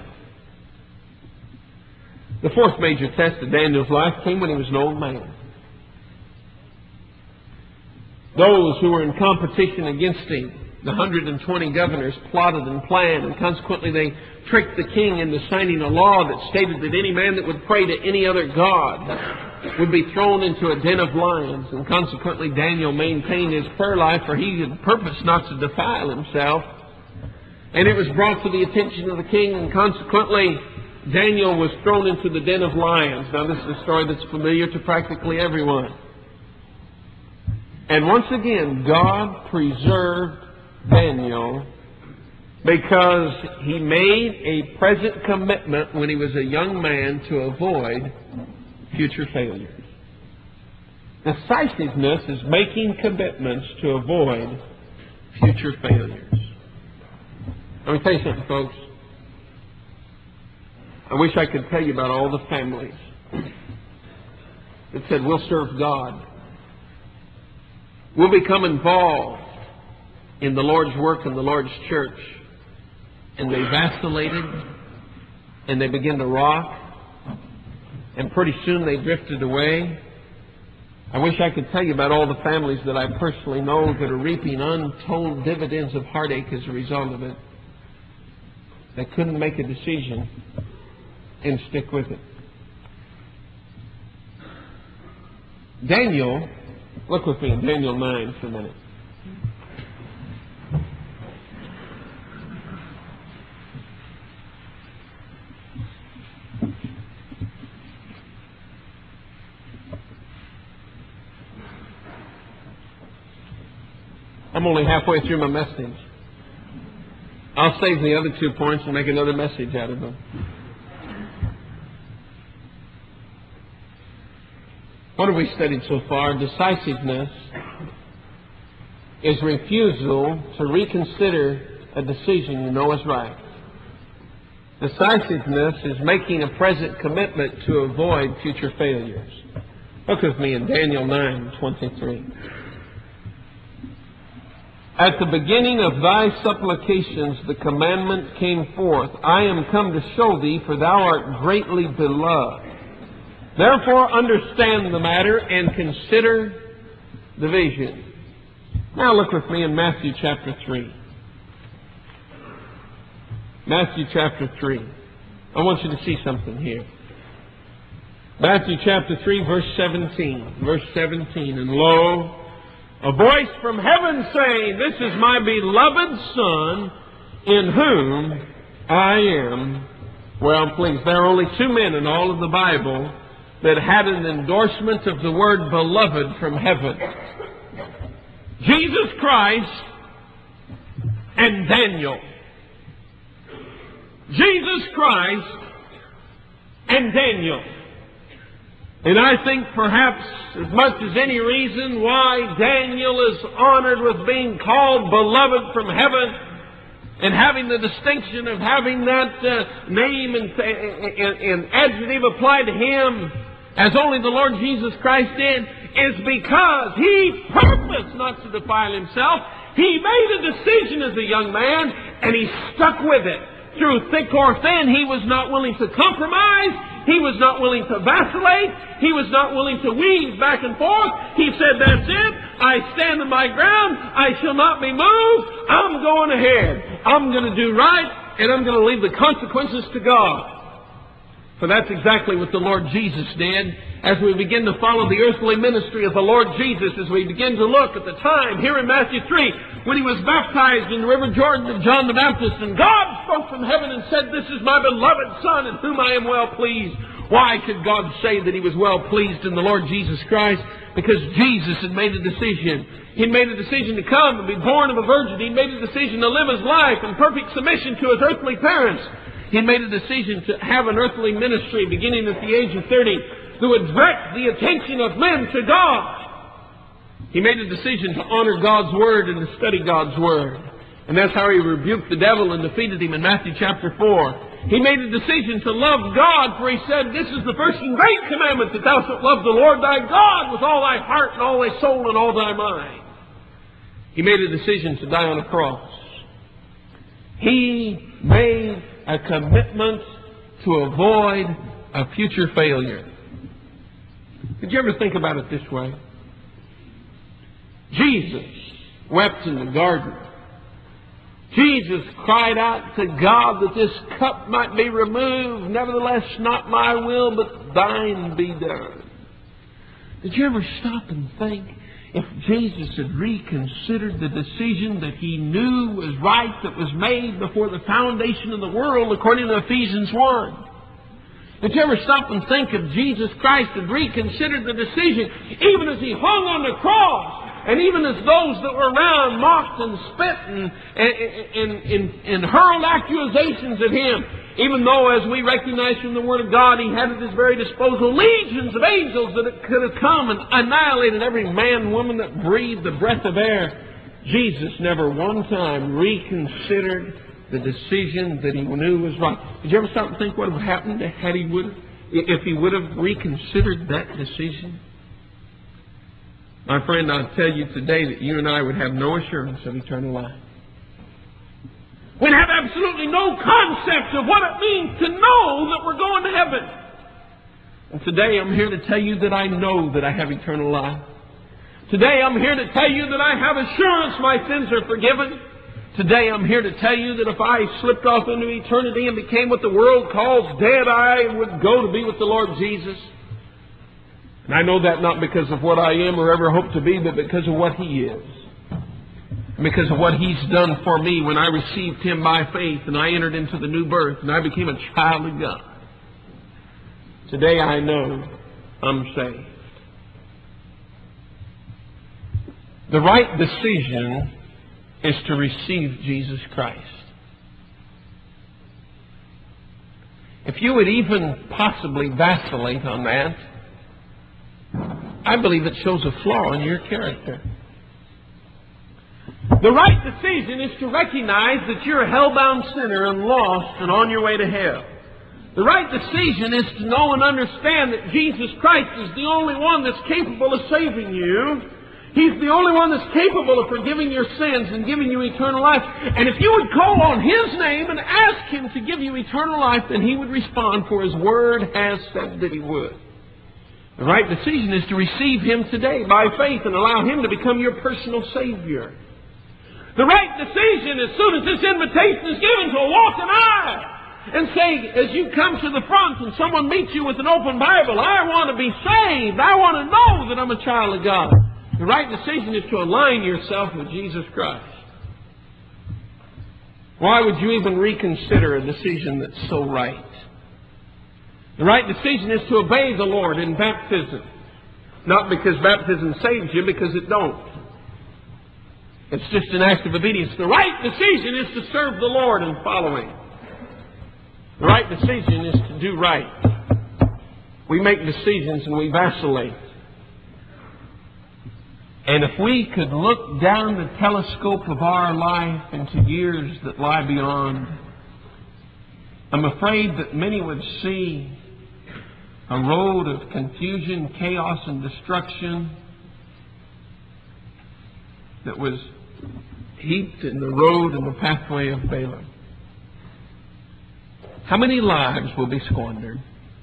The fourth major test of Daniel's life came when he was an old man. Those who were in competition against him The one hundred twenty governors plotted and planned, and consequently they tricked the king into signing a law that stated that any man that would pray to any other god would be thrown into a den of lions. And consequently Daniel maintained his prayer life, for he had purposed not to defile himself. And it was brought to the attention of the king, and consequently Daniel was thrown into the den of lions. Now this is a story that's familiar to practically everyone. And once again, God preserved Daniel because he made a present commitment when he was a young man to avoid future failures. Decisiveness is making commitments to avoid future failures. Let me tell you something, folks. I wish I could tell you about all the families that said, we'll serve God. We'll become involved in the Lord's work and the Lord's church. And they vacillated, and they began to rock, and pretty soon they drifted away. I wish I could tell you about all the families that I personally know that are reaping untold dividends of heartache as a result of it. They couldn't make a decision and stick with it. Daniel, look with me in Daniel nine for a minute. I'm only halfway through my message. I'll save the other two points and make another message out of them. What have we studied so far? Decisiveness is refusal to reconsider a decision you know is right. Decisiveness is making a present commitment to avoid future failures. Look with me in Daniel nine twenty-three. At the beginning of thy supplications the commandment came forth, I am come to show thee, for thou art greatly beloved. Therefore understand the matter and consider the vision. Now look with me in Matthew chapter three. Matthew chapter three. I want you to see something here. Matthew chapter three, verse seventeen. Verse seventeen. And lo, a voice from heaven saying, This is my beloved Son, in whom I am well pleased. There are only two men in all of the Bible that had an endorsement of the word beloved from heaven. Jesus Christ and Daniel. Jesus Christ and Daniel. And I think perhaps as much as any reason why Daniel is honored with being called beloved from heaven and having the distinction of having that uh, name and, and, and adjective applied to him as only the Lord Jesus Christ did, is because he purposed not to defile himself. He made a decision as a young man, and he stuck with it. Through thick or thin, he was not willing to compromise. He was not willing to vacillate. He was not willing to weave back and forth. He said, that's it. I stand on my ground. I shall not be moved. I'm going ahead. I'm going to do right, and I'm going to leave the consequences to God. For that's exactly what the Lord Jesus did. As we begin to follow the earthly ministry of the Lord Jesus, as we begin to look at the time here in Matthew three, when he was baptized in the River Jordan of John the Baptist, and God spoke from heaven and said, This is my beloved Son, in whom I am well pleased. Why could God say that he was well pleased in the Lord Jesus Christ? Because Jesus had made a decision. He made a decision to come and be born of a virgin. He made a decision to live his life in perfect submission to his earthly parents. He made a decision to have an earthly ministry beginning at the age of thirty that would direct the attention of men to God. He made a decision to honor God's Word and to study God's Word. And that's how he rebuked the devil and defeated him in Matthew chapter four. He made a decision to love God, for he said, This is the first and great commandment, that thou shalt love the Lord thy God with all thy heart and all thy soul and all thy mind. He made a decision to die on a cross. He made a commitment to avoid a future failure. Did you ever think about it this way? Jesus wept in the garden Jesus cried out to God that this cup might be removed. Nevertheless, not my will, but thine be done. Did you ever stop and think, if Jesus had reconsidered the decision that he knew was right, that was made before the foundation of the world, according to Ephesians one? Did you ever stop and think if Jesus Christ had reconsidered the decision, even as he hung on the cross, and even as those that were around mocked and spit and, and, and, and hurled accusations at him, even though, as we recognize from the Word of God, he had at his very disposal legions of angels that could have come and annihilated every man and woman that breathed the breath of air, Jesus never one time reconsidered the decision that he knew was right. Did you ever stop and think what would have happened had he would, if he would have reconsidered that decision? My friend, I'll tell you today that you and I would have no assurance of eternal life. We'd have absolutely no concept of what it means to know that we're going to heaven. And today I'm here to tell you that I know that I have eternal life. Today I'm here to tell you that I have assurance my sins are forgiven. Today I'm here to tell you that if I slipped off into eternity and became what the world calls dead, I would go to be with the Lord Jesus. And I know that not because of what I am or ever hope to be, but because of what He is. And because of what He's done for me when I received Him by faith and I entered into the new birth and I became a child of God. Today I know I'm saved. The right decision is to receive Jesus Christ. If you would even possibly vacillate on that, I believe it shows a flaw in your character. The right decision is to recognize that you're a hell-bound sinner and lost and on your way to hell. The right decision is to know and understand that Jesus Christ is the only one that's capable of saving you. He's the only one that's capable of forgiving your sins and giving you eternal life. And if you would call on His name and ask Him to give you eternal life, then He would respond, for His Word has said that He would. The right decision is to receive Him today by faith and allow Him to become your personal Savior. The right decision, as soon as this invitation is given, to walk an aisle and say, as you come to the front and someone meets you with an open Bible, I want to be saved. I want to know that I'm a child of God. The right decision is to align yourself with Jesus Christ. Why would you even reconsider a decision that's so right? The right decision is to obey the Lord in baptism. Not because baptism saves you, because it don't. It's just an act of obedience. The right decision is to serve the Lord and follow Him. The right decision is to do right. We make decisions and we vacillate. And if we could look down the telescope of our life into years that lie beyond, I'm afraid that many would see a road of confusion, chaos, and destruction that was heaped in the road and the pathway of Balaam. How many lives will be squandered?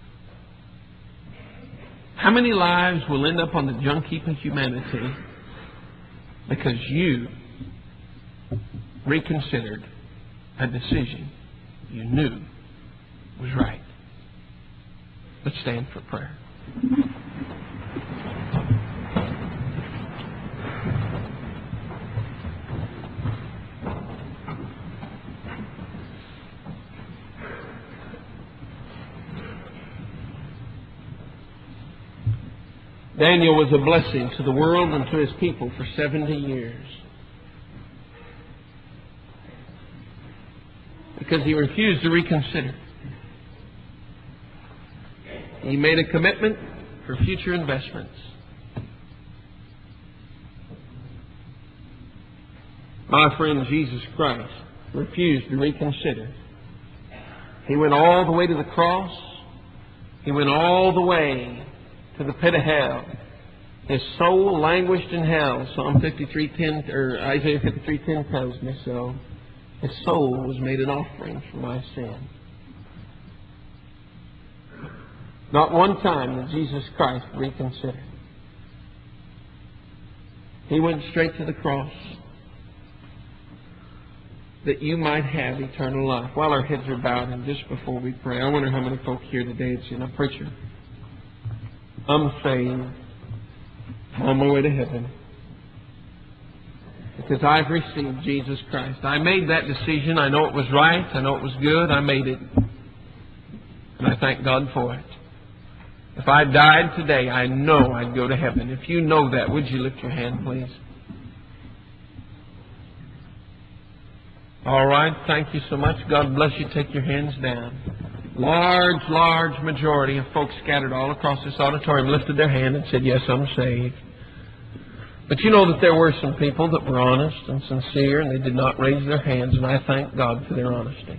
How many lives will end up on the junk heap of humanity because you reconsidered a decision you knew was right? Let's stand for prayer. Daniel was a blessing to the world and to his people for seventy years. Because he refused to reconsider. He made a commitment for future investments. My friend Jesus Christ refused to reconsider. He went all the way to the cross. He went all the way to the pit of hell. His soul languished in hell. Psalm fifty-three ten, or Isaiah fifty-three ten tells me so. His soul was made an offering for my sin. Not one time did Jesus Christ reconsider. He went straight to the cross. that you might have eternal life. While our heads are bowed and just before we pray, I wonder how many folk here today would say, "Now, preacher, I'm saved. I'm on my way to heaven because I've received Jesus Christ. I made that decision. I know it was right. I know it was good. I made it. And I thank God for it. If I died today, I know I'd go to heaven." If you know that, would you lift your hand, please? All right. Thank you so much. God bless you. Take your hands down. Large, large majority of folks scattered all across this auditorium lifted their hand and said, "Yes, I'm saved." But you know that there were some people that were honest and sincere, and they did not raise their hands, and I thank God for their honesty.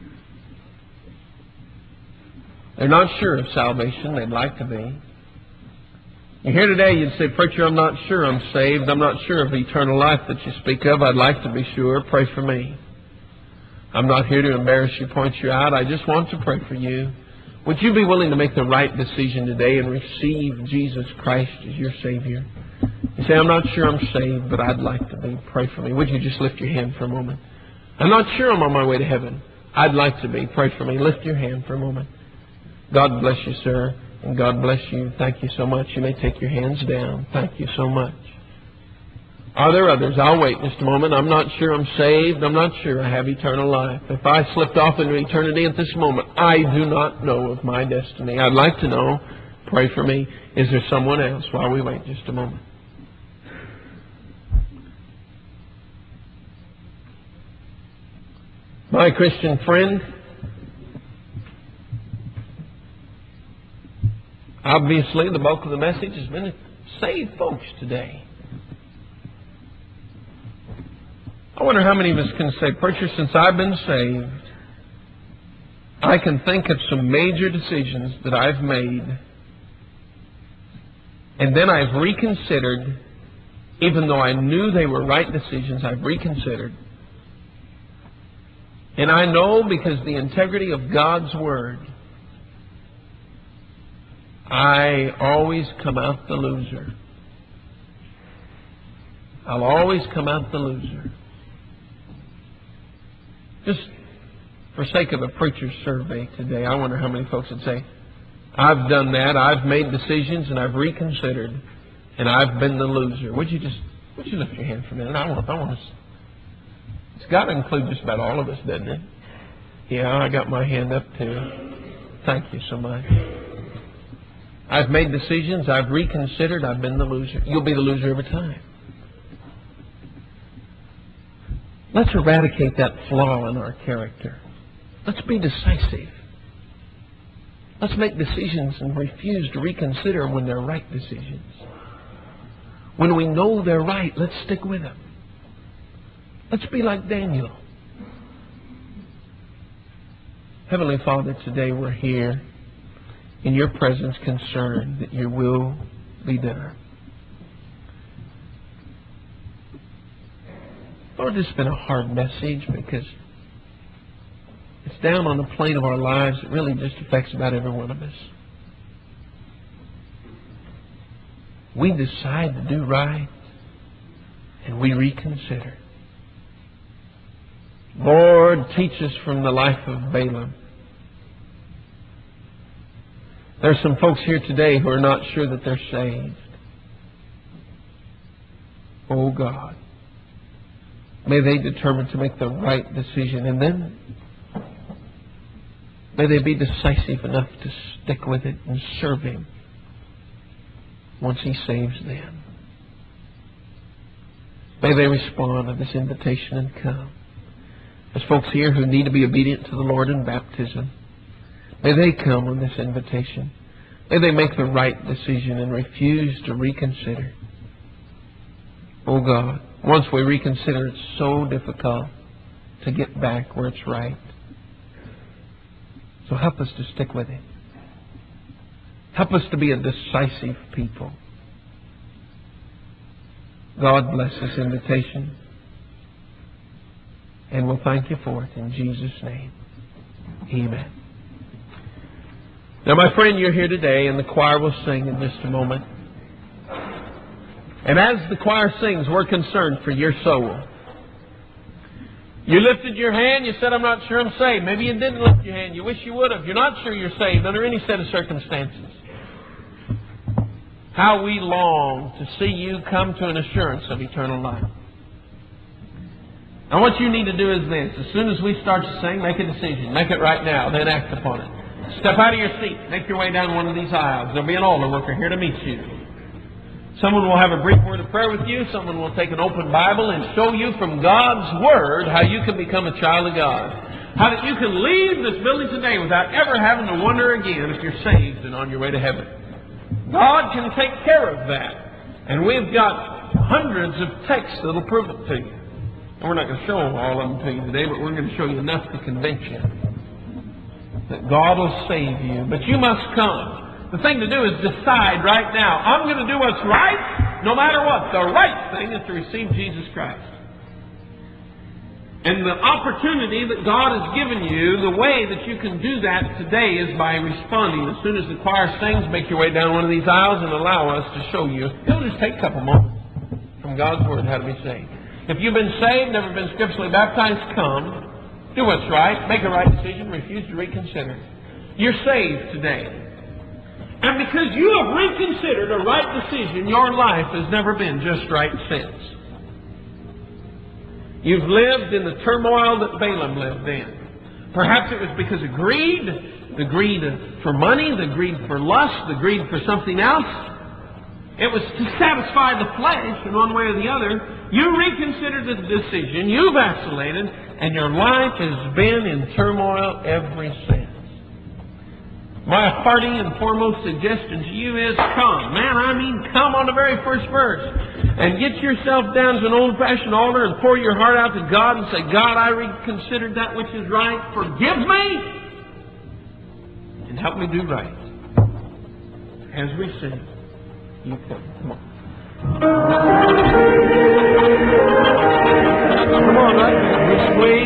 They're not sure of salvation. They'd like to be. You're here today, you'd say, "Preacher, I'm not sure I'm saved. I'm not sure of eternal life that you speak of. I'd like to be sure. Pray for me." I'm not here to embarrass you, point you out. I just want to pray for you. Would you be willing to make the right decision today and receive Jesus Christ as your Savior? You say, "I'm not sure I'm saved, but I'd like to be. Pray for me." Would you just lift your hand for a moment? "I'm not sure I'm on my way to heaven. I'd like to be. Pray for me." Lift your hand for a moment. God bless you, sir, and God bless you. Thank you so much. You may take your hands down. Thank you so much. Are there others? I'll wait just a moment. "I'm not sure I'm saved. I'm not sure I have eternal life. If I slipped off into eternity at this moment, I do not know of my destiny. I'd like to know. Pray for me." Is there someone else while we wait just a moment? My Christian friend, obviously the bulk of the message has been to save folks today. I wonder how many of us can say, "Preacher, since I've been saved, I can think of some major decisions that I've made, and then I've reconsidered, even though I knew they were right decisions, I've reconsidered. And I know because the integrity of God's Word, I always come out the loser. I'll always come out the loser." Just for sake of a preacher's survey today, I wonder how many folks would say, "I've done that. I've made decisions and I've reconsidered, and I've been the loser." Would you just would you lift your hand for a minute? I want I want to. It's got to include just about all of us, doesn't it? Yeah, I got my hand up too. Thank you so much. I've made decisions. I've reconsidered. I've been the loser. You'll be the loser every time. Let's eradicate that flaw in our character. Let's be decisive. Let's make decisions and refuse to reconsider when they're right decisions. When we know they're right, let's stick with them. Let's be like Daniel. Heavenly Father, today we're here in your presence, concerned that your will be done. Lord, this has been a hard message because it's down on the plane of our lives. It really just affects about every one of us. We decide to do right, and we reconsider. Lord, teach us from the life of Balaam. There are some folks here today who are not sure that they're saved. Oh God, may they determine to make the right decision, and then may they be decisive enough to stick with it and serve Him once He saves them. May they respond to this invitation and come. There's folks here who need to be obedient to the Lord in baptism. May they come on this invitation. May they make the right decision and refuse to reconsider. Oh God, once we reconsider, it's so difficult to get back where it's right. So help us to stick with it. Help us to be a decisive people. God bless this invitation. And we'll thank you for it in Jesus' name. Amen. Now, my friend, you're here today, and the choir will sing in just a moment. And as the choir sings, we're concerned for your soul. You lifted your hand, you said, I'm not sure I'm saved. Maybe you didn't lift your hand. You wish you would have. You're not sure you're saved under any set of circumstances. How we long to see you come to an assurance of eternal life. Now what you need to do is this. As soon as we start to sing, make a decision. Make it right now, then act upon it. Step out of your seat. Make your way down one of these aisles. There'll be an altar worker here to meet you. Someone will have a brief word of prayer with you. Someone will take an open Bible and show you from God's Word how you can become a child of God. How that you can leave this building today without ever having to wonder again if you're saved and on your way to heaven. God can take care of that. And we've got hundreds of texts that will prove it to you. And we're not going to show all of them to you today, but we're going to show you enough to convince you that God will save you. But you must come. The thing to do is decide right now, I'm going to do what's right, no matter what. The right thing is to receive Jesus Christ. And the opportunity that God has given you, the way that you can do that today is by responding. As soon as the choir sings, make your way down one of these aisles and allow us to show you. It'll just take a couple moments from God's Word how to be saved. If you've been saved, never been scripturally baptized, come. Do what's right. Make a right decision. Refuse to reconsider. You're saved today. And because you have reconsidered a right decision, your life has never been just right since. You've lived in the turmoil that Balaam lived in. Perhaps it was because of greed, the greed for money, the greed for lust, the greed for something else. It was to satisfy the flesh in one way or the other. You reconsidered the decision, you vacillated, and your life has been in turmoil ever since. My hearty and foremost suggestion to you is come. Man, I mean come on the very first verse. And get yourself down to an old-fashioned altar and pour your heart out to God and say, God, I reconsidered that which is right. Forgive me and help me do right. As we sing, you come. Come on. Come on, right? We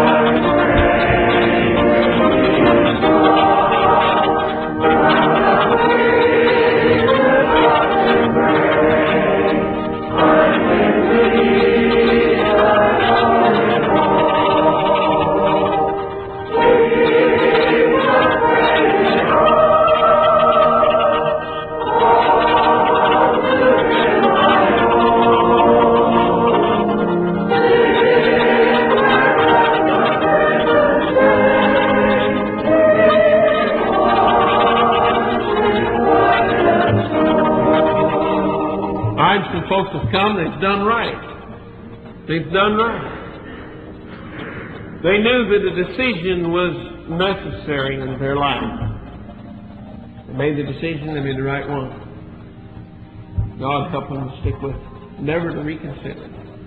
folks have come, they've done right. They've done right. They knew that a decision was necessary in their life. They made the decision, they made the right one. God help them to stick with it. Never to reconsider.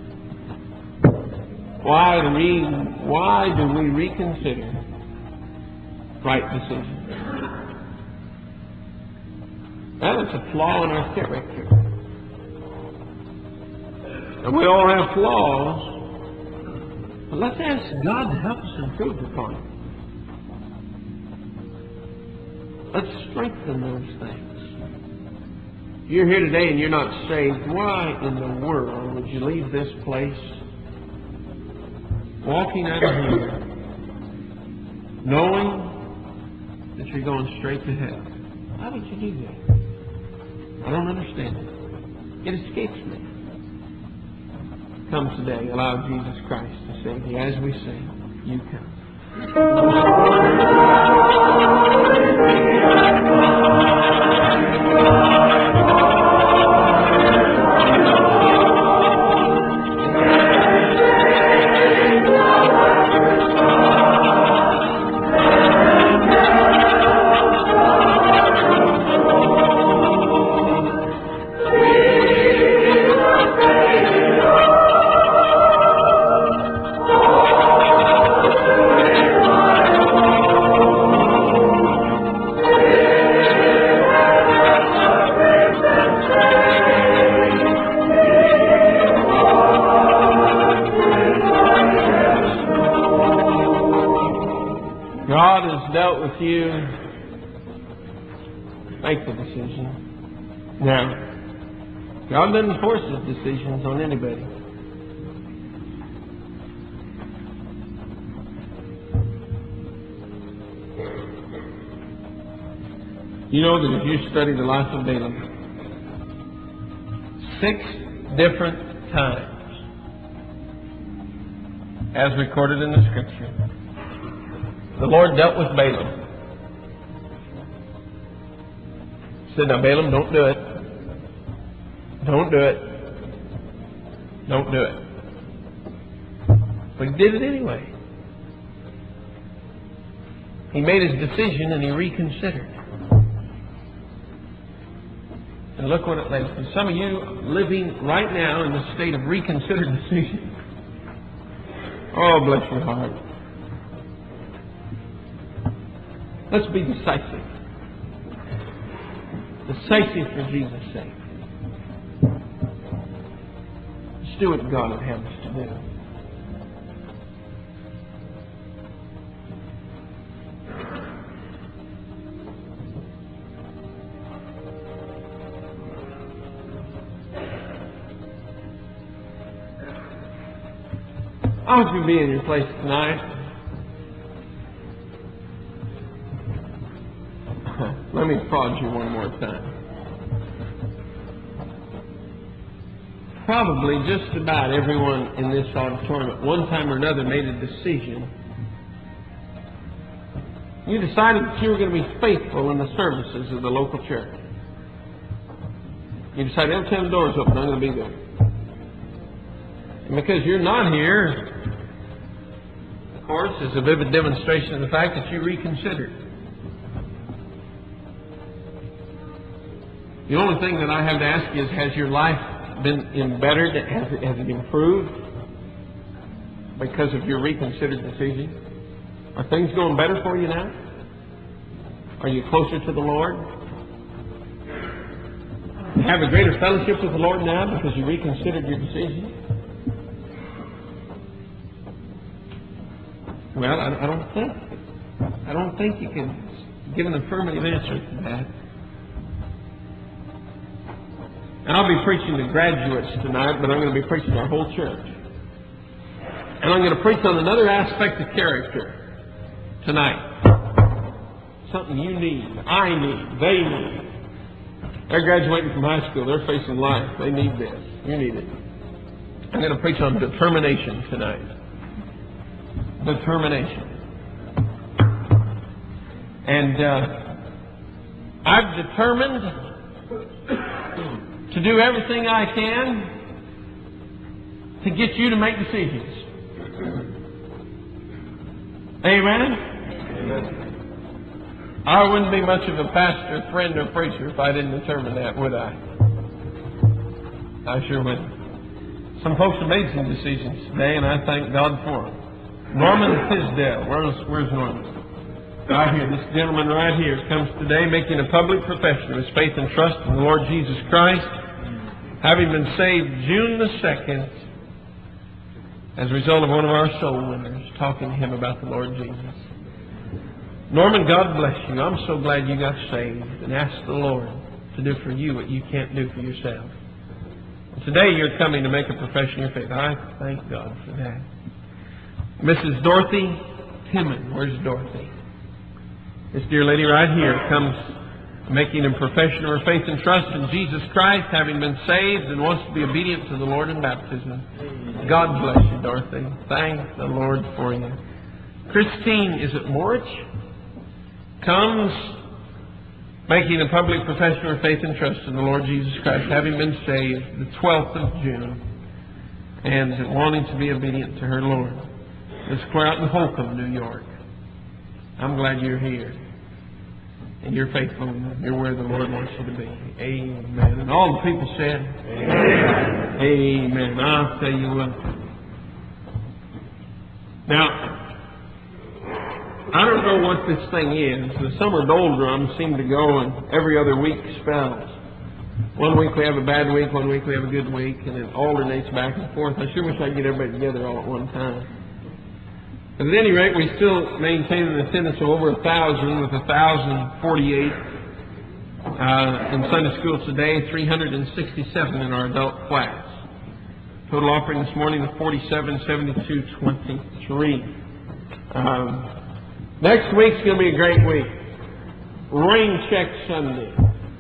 Why do we, why do we reconsider right decisions? That is a flaw in our character. And we all have flaws. But let's ask God to help us improve upon it. Let's strengthen those things. If you're here today and you're not saved, why in the world would you leave this place walking out of here knowing that you're going straight to hell? Why would you do that? I don't understand it. It escapes me. Come today. Allow Jesus Christ to save you. As we sing, you come. God has dealt with you. Make the decision. Now, God doesn't force His decisions on anybody. You know that if you study the life of Balaam, six different times, as recorded in the Scripture, the Lord dealt with Balaam. He said, now Balaam, don't do it. Don't do it. Don't do it. But he did it anyway. He made his decision and he reconsidered. And look what it led to. Some of you living right now in the state of reconsidered decision. Oh, bless your heart. Let's be decisive. Decisive for Jesus' sake. Let's do what God would have us to do. I want you to be in your place tonight. Let me prod you one more time. Probably just about everyone in this auditorium at one time or another made a decision. You decided that you were going to be faithful in the services of the local church. You decided every time the door's open, I'm going to be there. And because you're not here, of course, is a vivid demonstration of the fact that you reconsidered. The only thing that I have to ask you is, has your life been embittered? Has it, has it improved because of your reconsidered decision? Are things going better for you now? Are you closer to the Lord? You have a greater fellowship with the Lord now because you reconsidered your decision? Well, I, I don't think. I don't think you can give an affirmative answer to that. And I'll be preaching to graduates tonight, but I'm going to be preaching to our whole church. And I'm going to preach on another aspect of character tonight. Something you need, I need, they need. They're graduating from high school. They're facing life. They need this. You need it. I'm going to preach on determination tonight. Determination. And uh, I've determined to do everything I can to get you to make decisions. Amen? Amen. I wouldn't be much of a pastor, friend, or preacher if I didn't determine that, would I? I sure wouldn't. Some folks have made some decisions today, and I thank God for them. Norman Tisdale. Where's, where's Norman? Right here. This gentleman right here comes today making a public profession of his faith and trust in the Lord Jesus Christ, having been saved June the second as a result of one of our soul winners talking to him about the Lord Jesus. Norman, God bless you. I'm so glad you got saved, and ask the Lord to do for you what you can't do for yourself. Today you're coming to make a profession of your faith. I thank God for that. Missus Dorothy Timmon. Where's Dorothy? This dear lady right here comes making a profession of her faith and trust in Jesus Christ, having been saved, and wants to be obedient to the Lord in baptism. God bless you, Dorothy. Thank the Lord for you. Christine, is it Morich? Comes making a public profession of faith and trust in the Lord Jesus Christ, having been saved the twelfth of June, and wanting to be obedient to her Lord. It's clear out in Holcomb, New York. I'm glad you're here. And you're faithful, and you're where the Lord wants you to be. Amen. And all the people said, Amen. Amen. I'll tell you what. Now, I don't know what this thing is. The summer doldrums seem to go in every other week spells. One week we have a bad week, one week we have a good week, and it alternates back and forth. I sure wish I could get everybody together all at one time. But at any rate, we still maintain an attendance of over a thousand, with a thousand forty-eight uh, in Sunday school today, three hundred sixty-seven in our adult class. Total offering this morning of forty-seven seventy-two twenty-three. Um, next week's going to be a great week. Rain Check Sunday.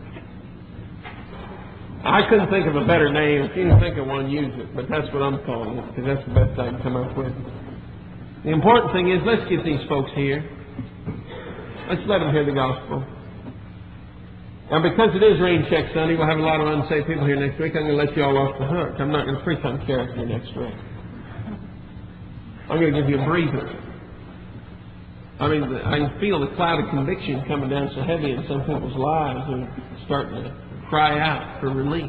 I couldn't think of a better name. If you can think of one, use it. But that's what I'm calling it, because that's the best I can come up with. The important thing is, let's get these folks here. Let's let them hear the gospel. Now, because it is Rain Check Sunday, we'll have a lot of unsaved people here next week. I'm going to let you all off the hook. I'm not going to preach on character next week. I'm going to give you a breather. I mean, I can feel the cloud of conviction coming down so heavy in some people's lives. They're starting to cry out for relief.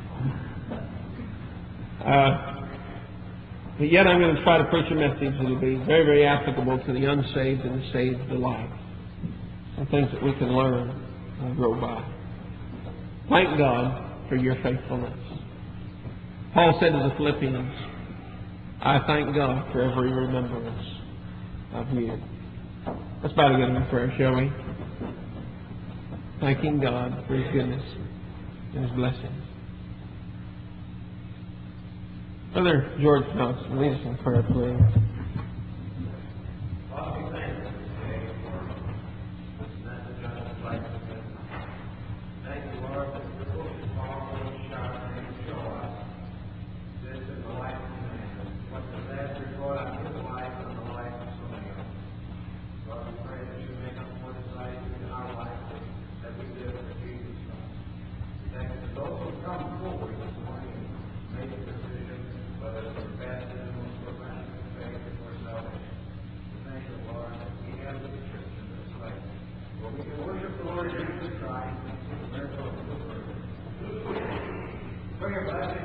Uh, but yet I'm going to try to preach a message that will be very, very applicable to the unsaved and the saved alike. Some things that we can learn and grow by. Thank God for your faithfulness. Paul said to the Philippians, I thank God for every remembrance of you. Let's bow together in prayer, shall we? Thanking God for His goodness and His blessings. Brother George Johnson, lead us in prayer, please. Father, we thank you today for this message on the life of God. Thank you, Lord, that your book is powerful and sharp and show us this is the life of man. What the best report on his life and the life of so many others. Lord, we pray that you make us more decisive in our life that we live for Jesus Christ. We thank you for those who come forward this morning and make a decision, whether it's for baptism or for faith or salvation. We thank you, Lord, that we have the church in this place where we can worship the Lord Jesus Christ and see the miracle of the word. Bring a blessing.